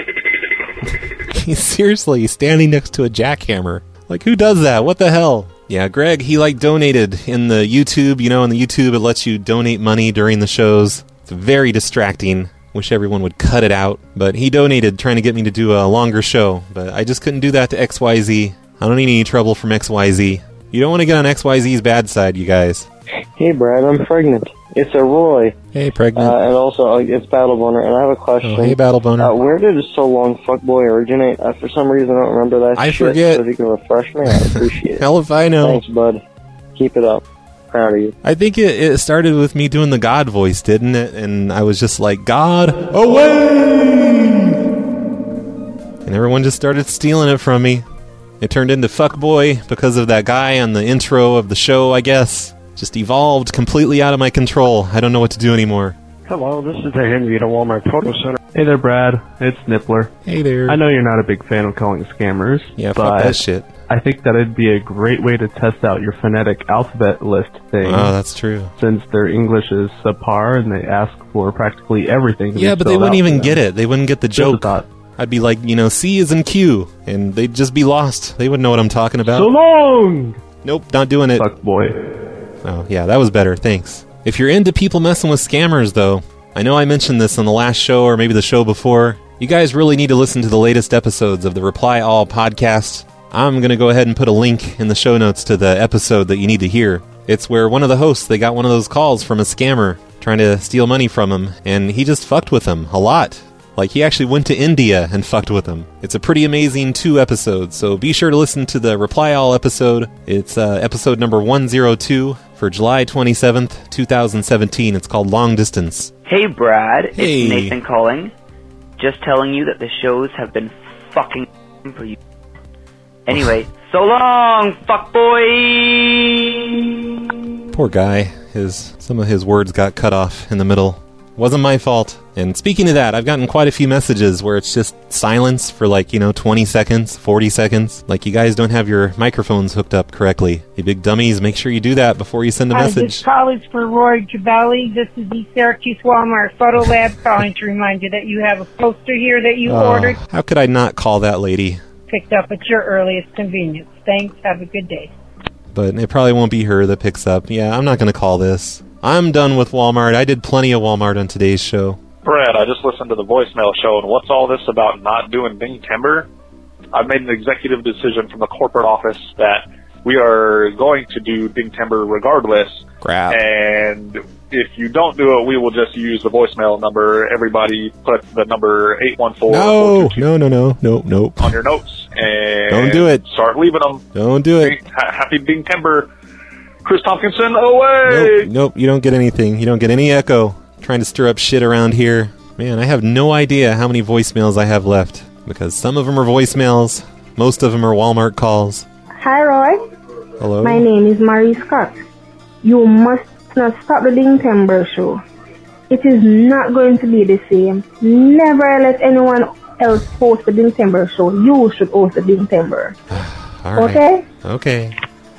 Thank you. He's seriously standing next to a jackhammer. Like, who does that? What the hell? Yeah, Greg, he, like, donated in the YouTube. You know, in the YouTube, it lets you donate money during the shows. It's very distracting. Wish everyone would cut it out. But he donated trying to get me to do a longer show. But I just couldn't do that to X Y Z. I don't need any trouble from X Y Z. You don't want to get on X Y Z's bad side, you guys. Hey, Brad, I'm pregnant. It's a Roy. Hey, Hey, pregnant. Uh, and also, uh, it's Battle Boner, and I have a question. Oh, hey, Battle Boner. Uh, where did So Long Fuckboy originate? Uh, for some reason, I don't remember that I shit, forget. so if you can refresh me, I'd appreciate it. Hell if I know. Thanks, bud. Keep it up. Proud of you. I think it, it started with me doing the God voice, didn't it? And I was just like, God, away! And everyone just started stealing it from me. It turned into Fuckboy because of that guy on the intro of the show, I guess. Just evolved completely out of my control. I don't know what to do anymore. Hello, this is the Henrietta Walmart Photo Center. Hey there, Brad. It's Nippler. Hey there. I know you're not a big fan of calling scammers. Yeah, but fuck that shit. I think that it'd be a great way to test out your phonetic alphabet list thing. Oh, that's true. Since their English is subpar and they ask for practically everything to Yeah, be but they spelled wouldn't out even for get them. it. They wouldn't get the Just a joke. thought. I'd be like, you know, C is in Q, and they'd just be lost. They wouldn't know what I'm talking about. So long! Nope, not doing it. Fuck boy. Oh, yeah, that was better. Thanks. If you're into people messing with scammers, though, I know I mentioned this on the last show or maybe the show before. You guys really need to listen to the latest episodes of the Reply All podcast. I'm going to go ahead and put a link in the show notes to the episode that you need to hear. It's where one of the hosts, they got one of those calls from a scammer trying to steal money from him, and he just fucked with them a lot. Like, he actually went to India and fucked with them. It's a pretty amazing two episodes, so be sure to listen to the Reply All episode. It's uh, episode number one oh two for July twenty-seventh, twenty seventeen. It's called Long Distance. Hey, Brad. Hey. It's Nathan calling. Just telling you that the shows have been fucking for you. Anyway, so long, fuckboy! Poor guy. His some of his words got cut off in the middle. Wasn't my fault. And speaking of that, I've gotten quite a few messages where it's just silence for like, you know, twenty seconds, forty seconds. Like, you guys don't have your microphones hooked up correctly. You big dummies, make sure you do that before you send a Hi, message. this call is for Roy Jabali. This is the Syracuse Walmart Photo Lab calling to remind you that you have a poster here that you Oh, ordered, how could I not call that lady? picked up at your earliest convenience. Thanks. Have a good day. But it probably won't be her that picks up. Yeah, I'm not going to call this. I'm done with Walmart. I did plenty of Walmart on today's show. Brad, I just listened to the voicemail show, and what's all this about not doing Ding Timber? I've made an executive decision from the corporate office that we are going to do Ding Timber regardless. Crap. And if you don't do it, we will just use the voicemail number. Everybody put the number eight one four No, no, no, no, nope, nope. on your notes and Don't do it. Start leaving them. Don't do it. Ha- Happy Ding Timber. Chris Tompkinson, away! Nope, nope, you don't get anything. You don't get any echo. Trying to stir up shit around here. Man, I have no idea how many voicemails I have left. Because some of them are voicemails, most of them are Walmart calls. Hi, Roy. Hello? My name is Marie Scott. You must not stop the Ding Timber show. It is not going to be the same. Never let anyone else host the Ding Timber show. You should host the Ding Timber. All right. Okay? Okay.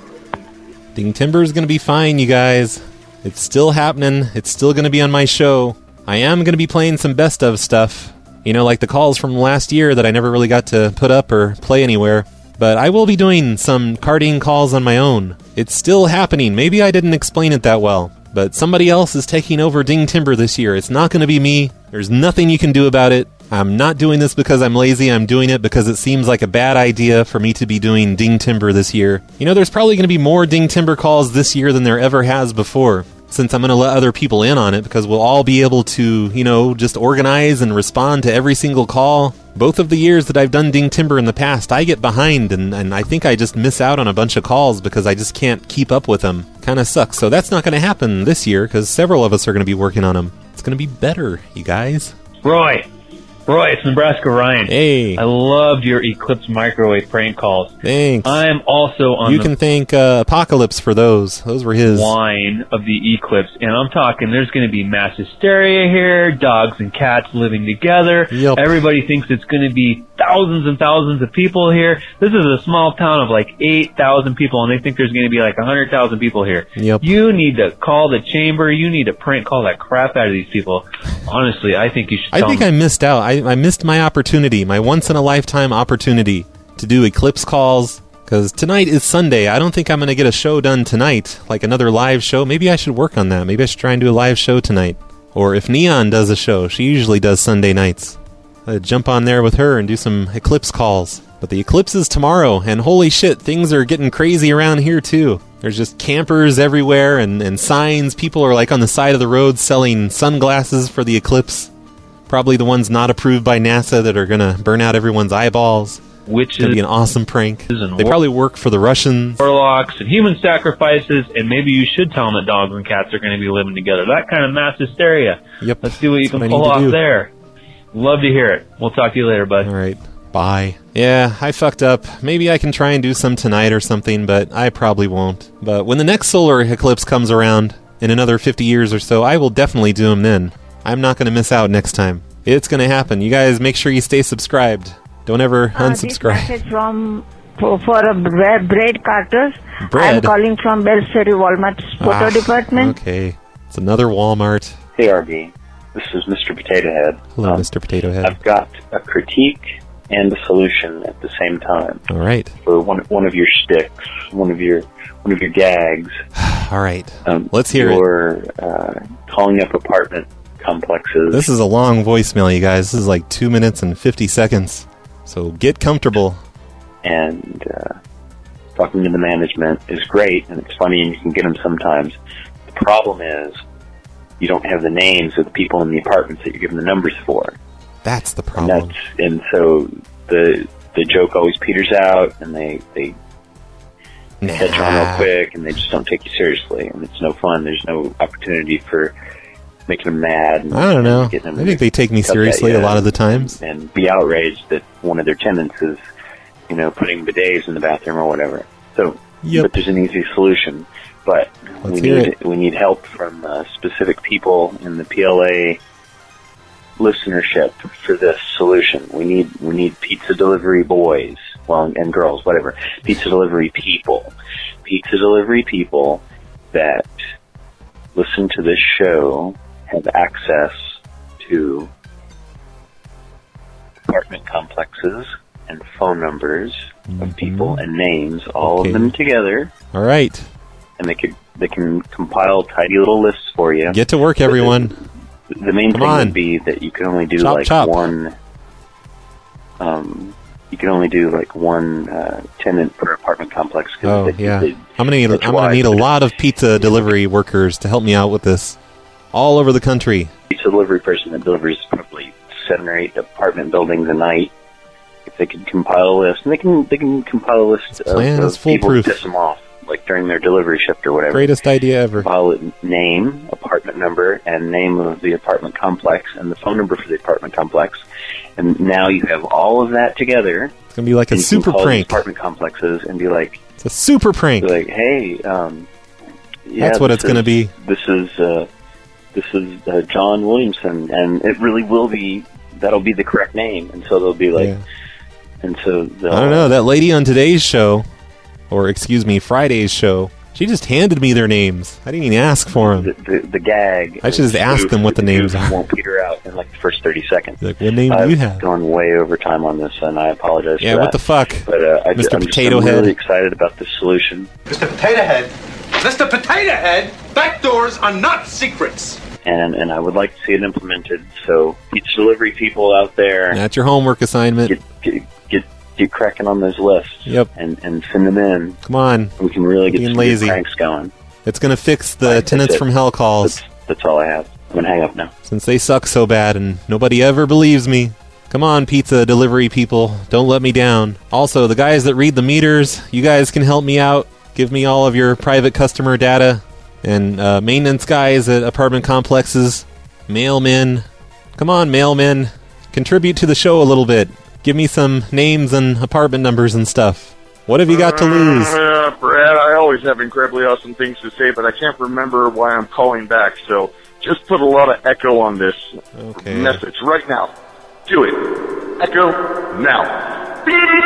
Ding Timber is going to be fine, you guys. It's still happening. It's still going to be on my show. I am going to be playing some best of stuff. You know, like the calls from last year that I never really got to put up or play anywhere. But I will be doing some carding calls on my own. It's still happening. Maybe I didn't explain it that well. But somebody else is taking over Ding Timber this year. It's not going to be me. There's nothing you can do about it. I'm not doing this because I'm lazy. I'm doing it because it seems like a bad idea for me to be doing Ding Timber this year. You know, there's probably going to be more Ding Timber calls this year than there ever has before, since I'm going to let other people in on it, because we'll all be able to, you know, just organize and respond to every single call. Both of the years that I've done Ding Timber in the past, I get behind, and, and I think I just miss out on a bunch of calls because I just can't keep up with them. Kind of sucks. So that's not going to happen this year, because several of us are going to be working on them. It's going to be better, you guys. Roy. Roy, it's Nebraska Ryan. Hey. I loved your Eclipse microwave prank calls. Thanks. I'm also on You the can thank uh, Apocalypse for those. Those were his. wine of the Eclipse, and I'm talking there's going to be mass hysteria here, dogs and cats living together. Yep. Everybody thinks it's going to be thousands and thousands of people here. This is a small town of like eight thousand people, and they think there's going to be like one hundred thousand people here. Yep. You need to call the chamber. You need to prank call that crap out of these people. Honestly, I think you should I tell think them. I missed out. I, I missed my opportunity, my once-in-a-lifetime opportunity to do Eclipse calls, because tonight is Sunday. I don't think I'm going to get a show done tonight, like another live show. Maybe I should work on that. Maybe I should try and do a live show tonight. Or if Neon does a show, she usually does Sunday nights. I'd jump on there with her and do some Eclipse calls. But the eclipse is tomorrow, and holy shit, things are getting crazy around here too. There's just campers everywhere and, and signs. People are like on the side of the road selling sunglasses for the eclipse. Probably the ones not approved by NASA that are going to burn out everyone's eyeballs. Which It's going to be an awesome prank. and They probably work for the Russians. warlocks and human sacrifices, and maybe you should tell them that dogs and cats are going to be living together. That kind of mass hysteria. Yep. Let's see what you That's can what I pull need to off do. there. Love to hear it. We'll talk to you later, bud. All right. Bye. Yeah, I fucked up. Maybe I can try and do some tonight or something, but I probably won't. But when the next solar eclipse comes around in another fifty years or so, I will definitely do them then. I'm not going to miss out next time. It's going to happen. You guys make sure you stay subscribed. Don't ever Uh, this unsubscribe. message from for, for a bread, bread carters. Bread? I'm calling from Belfry Walmart photo Ah, department. Okay. It's another Walmart. Hey, R B. This is Mister Potato Head. Hello, Mister Potato Head. I've got a critique and a solution at the same time. All right. For one one of your sticks, one of your one of your gags. All right. Um, Let's hear it. You're uh, calling up apartment complexes. This is a long voicemail, you guys. This is like two minutes and fifty seconds. So get comfortable. And uh, talking to the management is great, and it's funny, and you can get them sometimes. The problem is you don't have the names of the people in the apartments that you're giving the numbers for. That's the And, problem. that's, and so the the joke always peters out, and they they catch on real quick, and they just don't take you seriously, and it's no fun. There's no opportunity for making them mad. And, I don't know. and getting them I think they take me upset, seriously yeah, a lot of the times. and be outraged that one of their tenants is, you know, putting bidets in the bathroom or whatever. So, Yep. but there's an easy solution. But Let's we hear need we need help from uh, specific people in the P L A listenership for this solution. We need we need pizza delivery boys, well, and girls, whatever. Pizza delivery people, pizza delivery people that listen to this show have access to apartment complexes and phone numbers of people and names, all Okay. of them together, All right. and they could they can compile tidy little lists for you. Get to work, everyone. The main Come thing on. would be that you can only do Chop, like chop. one. Um, you can only do like one uh, tenant per apartment complex. 'cause Oh, they- yeah. they- I'm going to need, that's I'm going why. to need a lot of pizza delivery workers to help me out with this. All over the country. Pizza delivery person that delivers probably seven or eight apartment buildings a night. If they can compile a list, and they can they can compile a list of, plan is of people to foolproof. piss them off, like during their delivery shift or whatever. Greatest idea ever. Compile it, name, apartment number, and name of the apartment complex, and the phone number for the apartment complex. And now you have all of that together. It's going to be like a and you can super call these prank. apartment complexes and be like, It's a super prank. be like, hey, um, yeah, That's what this it's gonna is- be. This is uh, this is uh, John Williamson, and it really will be. That'll be the correct name, and so they'll be like, Yeah. and so they'll, I don't know. That lady on today's show, or excuse me, Friday's show, she just handed me their names. I didn't even ask for them. The, the gag. I should just ask them what the names are. Won't peter out in like the first thirty seconds. Like, what name do I've you have? gone way over time on this, and I apologize. Yeah, for what that. the fuck? But uh, I, Mister I'm just Potato I'm Head. really excited about this solution. Mister Potato Head. Mister Potato Head, back doors are not secrets. and and I would like to see it implemented. So pizza delivery people out there, That's your homework assignment. get get get, get cracking on those lists. Yep. And and send them in. Come on. We can really get Being some good lazy. pranks going. It's going to fix the That's tenants it. from hell calls. That's, that's all I have. I'm gonna hang up now. Since they suck so bad and nobody ever believes me. Come on, pizza delivery people. Don't let me down. Also, the guys that read the meters, you guys can help me out. Give me all of your private customer data. And uh, maintenance guys at apartment complexes, mailmen. Come on, mailmen. Contribute to the show a little bit. Give me some names and apartment numbers and stuff. What have you got to lose? Uh, Brad, I always have incredibly awesome things to say, but I can't remember why I'm calling back, so just put a lot of echo on this Okay. message right now. Do it. Echo now.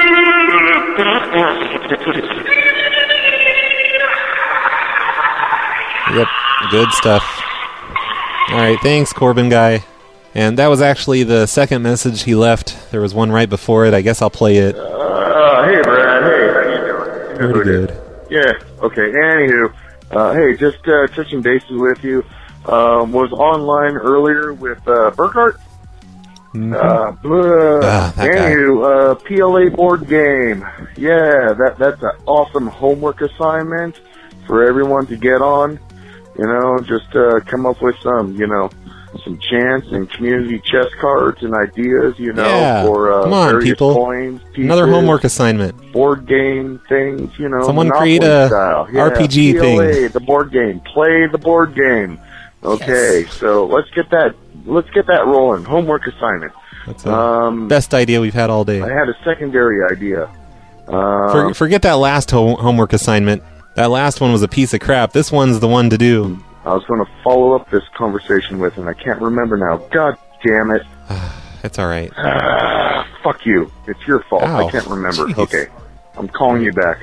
Yep, good stuff. Alright, thanks, Corbin guy. And that was actually the second message he left. There was one right before it. I guess I'll play it. Uh, hey, Brad. Hey, how you doing? You know who Pretty it is. good. Yeah, okay. Anywho, uh, hey, just uh, touching bases with you. Um, was online earlier with uh, Burkhart. Mhm. Uh, blah. Ah, that guy. Anywho, uh, P L A board game. Yeah, that that's an awesome homework assignment. for everyone to get on. You know, just uh, come up with some, you know, some chance and community chess cards and ideas, you know, Yeah. for uh, Come on, various people. coins, Another pieces, homework assignment. board game things, you know. Someone Monopoly create a style. Yeah, R P G P L A, thing. the board game. Play the board game. Okay, so let's get that. Let's get that rolling. Homework assignment. That's the Um, best idea we've had all day. I had a secondary idea. Uh, For, forget that last ho- homework assignment. That last one was a piece of crap. This one's the one to do. I was going to follow up this conversation with, and I can't remember now. God damn it. It's all right. Ah, fuck you. It's your fault. Ow. I can't remember. Jeez. Okay. I'm calling you back.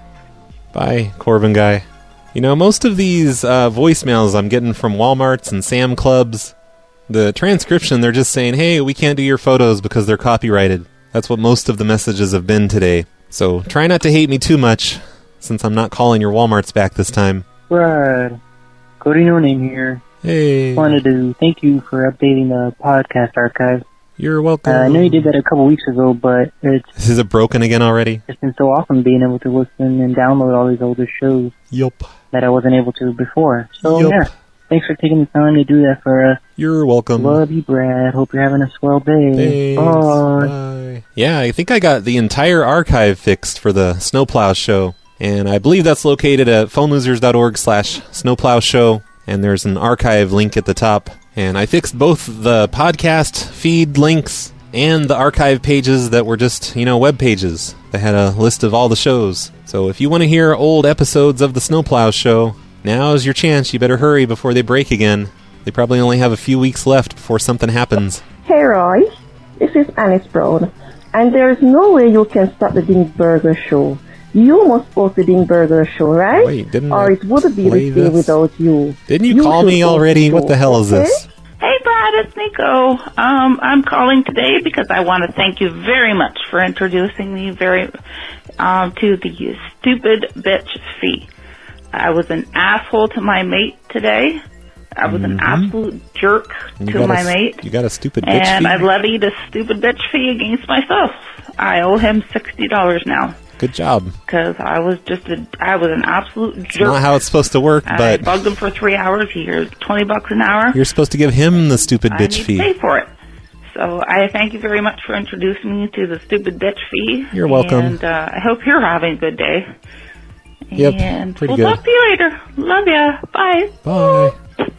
Bye, Corbin guy. You know, most of these uh, voicemails I'm getting from Walmarts and Sam Clubs, the transcription, they're just saying, hey, we can't do your photos because they're copyrighted. That's what most of the messages have been today. So try not to hate me too much, since I'm not calling your Walmarts back this time. Brad, Cody No Name here. Hey. Wanted to thank you for updating the podcast archive. You're welcome. Uh, I know you did that a couple weeks ago, but it's Is it broken again already? just been so awesome being able to listen and download all these older shows Yup. that I wasn't able to before. So, Yup. yeah, thanks for taking the time to do that for us. You're welcome. Love you, Brad. Hope you're having a swell day. Thanks. Bye. Bye. Yeah, I think I got the entire archive fixed for the Snowplow Show. And I believe that's located at phonelosers.org slash snowplow show. And there's an archive link at the top. And I fixed both the podcast feed links and the archive pages that were just, you know, web pages. They had a list of all the shows. So if you want to hear old episodes of the Snowplow Show, now's your chance. You better hurry before they break again. They probably only have a few weeks left before something happens. Hey Roy, this is Alice Brown, and there's no way you can stop the Ding Burger Show. You must post the Ding Burger Show, right? Wait, didn't or I it wouldn't be play the same this? without you. Didn't you, call should me post already? the What the show, hell is okay? this? Hey, Brad, it's Nico. Um, I'm calling today because I want to thank you very much for introducing me very um, to the stupid bitch fee. I was an asshole to my mate today. I was an Mhm. absolute jerk You to got my a, mate. You got a stupid bitch And fee? I levied a stupid bitch fee against myself. I owe him sixty dollars now Good job. because I was just a, I was an absolute It's jerk. not how it's supposed to work, I but bugged him for three hours. He hears twenty bucks an hour. you're supposed to give him the stupid I bitch need fee. to pay for it. So I thank you very much for introducing me to the stupid bitch fee. You're welcome. And uh, I hope you're having a good day. Yep, And pretty we'll good. talk to you later. Love ya. Bye. Bye.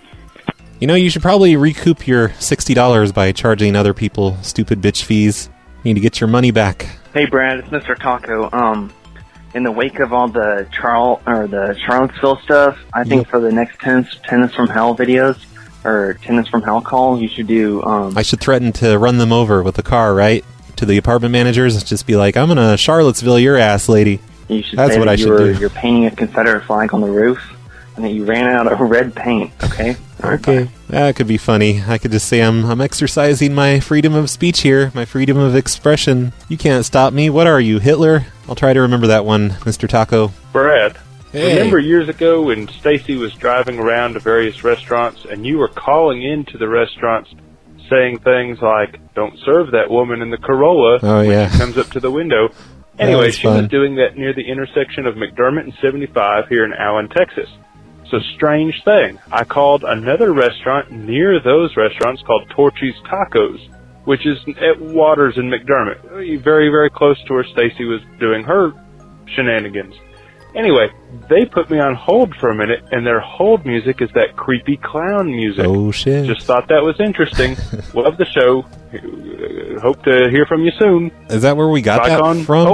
You know, you should probably recoup your sixty dollars by charging other people stupid bitch fees. You need to get your money back. Hey, Brad, it's Mister Taco. Um, in the wake of all the Charl or the Charlottesville stuff, I think Yep. for the next tennis, tennis from Hell videos or tennis from Hell call, you should do. Um, I should threaten to run them over with a car, right? To the apartment managers, just be like, I'm gonna Charlottesville your ass, lady. you should That's say what that I you should were, do. You're painting a Confederate flag on the roof, and that you ran out of red paint. Okay. Okay, that could be funny. I could just say I'm I'm exercising my freedom of speech here, my freedom of expression. You can't stop me. What are you, Hitler? I'll try to remember that one, Mister Taco. Brad, Hey. remember years ago when Stacy was driving around to various restaurants and you were calling into the restaurants saying things like, don't serve that woman in the Corolla Oh, when yeah. she comes up to the window. That Anyway, was she fun. was doing that near the intersection of McDermott and seventy-five here in Allen, Texas. It's a strange thing. I called another restaurant near those restaurants called Torchy's Tacos, which is at Waters in McDermott, very, very close to where Stacy was doing her shenanigans. Anyway, they put me on hold for a minute, and their hold music is that creepy clown music. Oh, shit. Just thought that was interesting. Love the show. Uh, Hope to hear from you soon. Is that where we got Back that on from?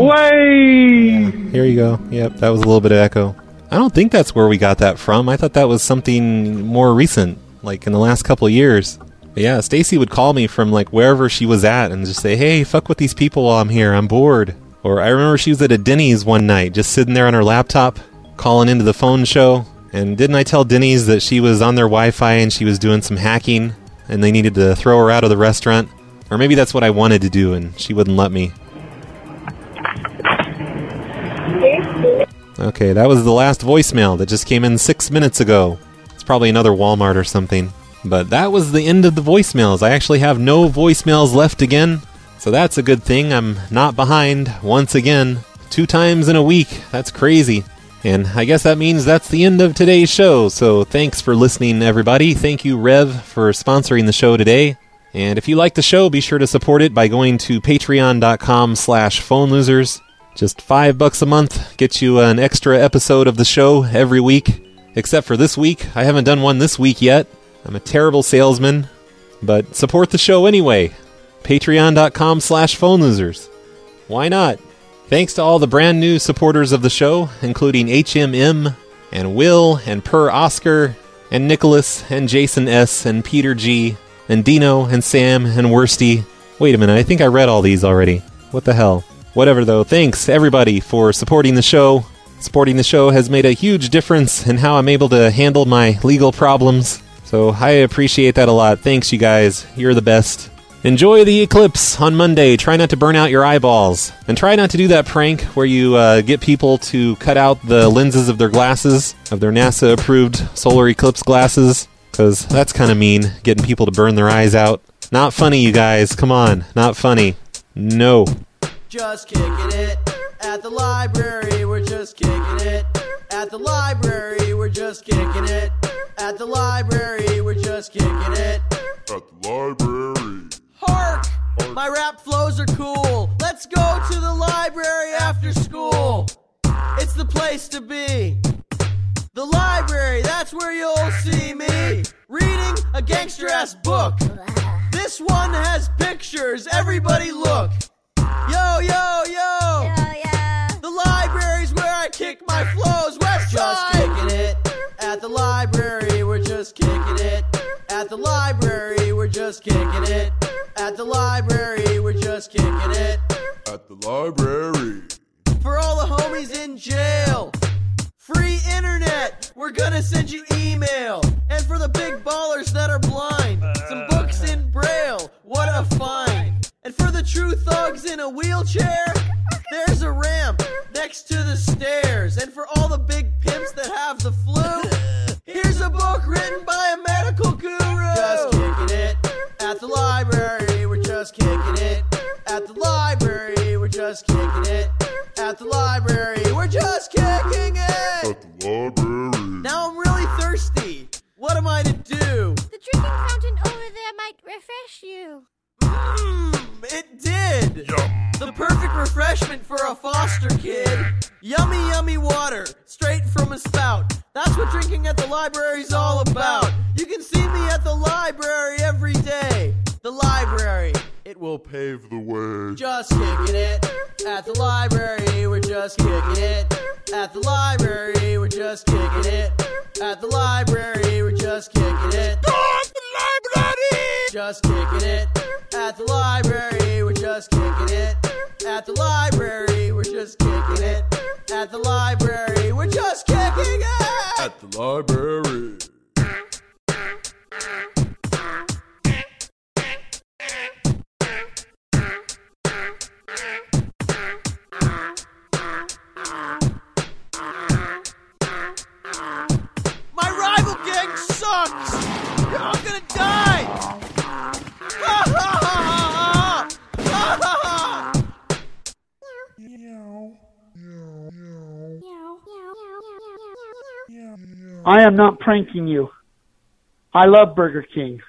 Away! Here you go. Yep, that was a little bit of echo. I don't think that's where we got that from. I thought that was something more recent, like in the last couple of years. But yeah, Stacy would call me from like wherever she was at and just say, hey, fuck with these people while I'm here. I'm bored. Or I remember she was at a Denny's one night, just sitting there on her laptop, calling into the phone show. And didn't I tell Denny's that she was on their Wi-Fi and she was doing some hacking and they needed to throw her out of the restaurant? Or maybe that's what I wanted to do and she wouldn't let me. Okay, that was the last voicemail that just came in six minutes ago. It's probably another Walmart or something. But that was the end of the voicemails. I actually have no voicemails left again. So that's a good thing. I'm not behind once again. Two times in a week. That's crazy. And I guess that means that's the end of today's show. So thanks for listening, everybody. Thank you, Rev, for sponsoring the show today. And if you like the show, be sure to support it by going to patreon.com slash phone losers. Just five bucks a month gets you an extra episode of the show every week. Except for this week. I haven't done one this week yet. I'm a terrible salesman. But support the show anyway. Patreon.com slash phone losers. Why not? Thanks to all the brand new supporters of the show, including H M M, and Will, and Per Oscar, and Nicholas, and Jason S, and Peter G, and Dino, and Sam, and Worsty. Wait a minute, I think I read all these already. What the hell? Whatever though, thanks everybody for supporting the show. Supporting the show has made a huge difference in how I'm able to handle my legal problems. So I appreciate that a lot. Thanks, you guys. You're the best. Enjoy the eclipse on Monday. Try not to burn out your eyeballs. And try not to do that prank where you uh, get people to cut out the lenses of their glasses, of their NASA-approved solar eclipse glasses, because that's kind of mean, getting people to burn their eyes out. Not funny, you guys. Come on. Not funny. No. Just kicking it at the library. We're just kicking it at the library. We're just kicking it at the library. We're just kicking it at the library. Hark! My rap flows are cool. Let's go to the library after school. It's the place to be. The library, that's where you'll see me reading a gangster-ass book. This one has pictures. Everybody look. Yo, yo, yo. Yo, yo. The library's where I kick my flows. West Just kicking it at the library. We're just kicking it at the library. We're just kicking it at the library. We're just kicking it at the library. For all the homies in jail, free internet. We're gonna send you email. And for the big ballers that are blind, some books in Braille. What a find. And for the true thugs in a wheelchair, there's a ramp next to the stairs. And for all the big pimps that have the flu, here's a book written by a medical guru. Just kicking it at the library. We're just kicking it at the library. We're just kicking it at the library. We're just kicking it at the library. Now I'm really thirsty. What am I to do? The drinking fountain over there might refresh you. Mmm, it did. Yum. The perfect refreshment for a foster kid. Yummy, yummy water, straight from a spout. That's what drinking at the library's all about. You can see me at the library every day. The library, it will pave the way. Just kicking it at the library. We're just kicking it at the library. We're just kicking it at the library. We're just kicking it at the library. Just kicking it at the library. We're just kicking it at the library. We're just kicking it at the library. We're just kicking it at the library. My rival gang sucks. You're all gonna die. Ha ha ha ha ha ha ha. I am not pranking you. I love Burger King.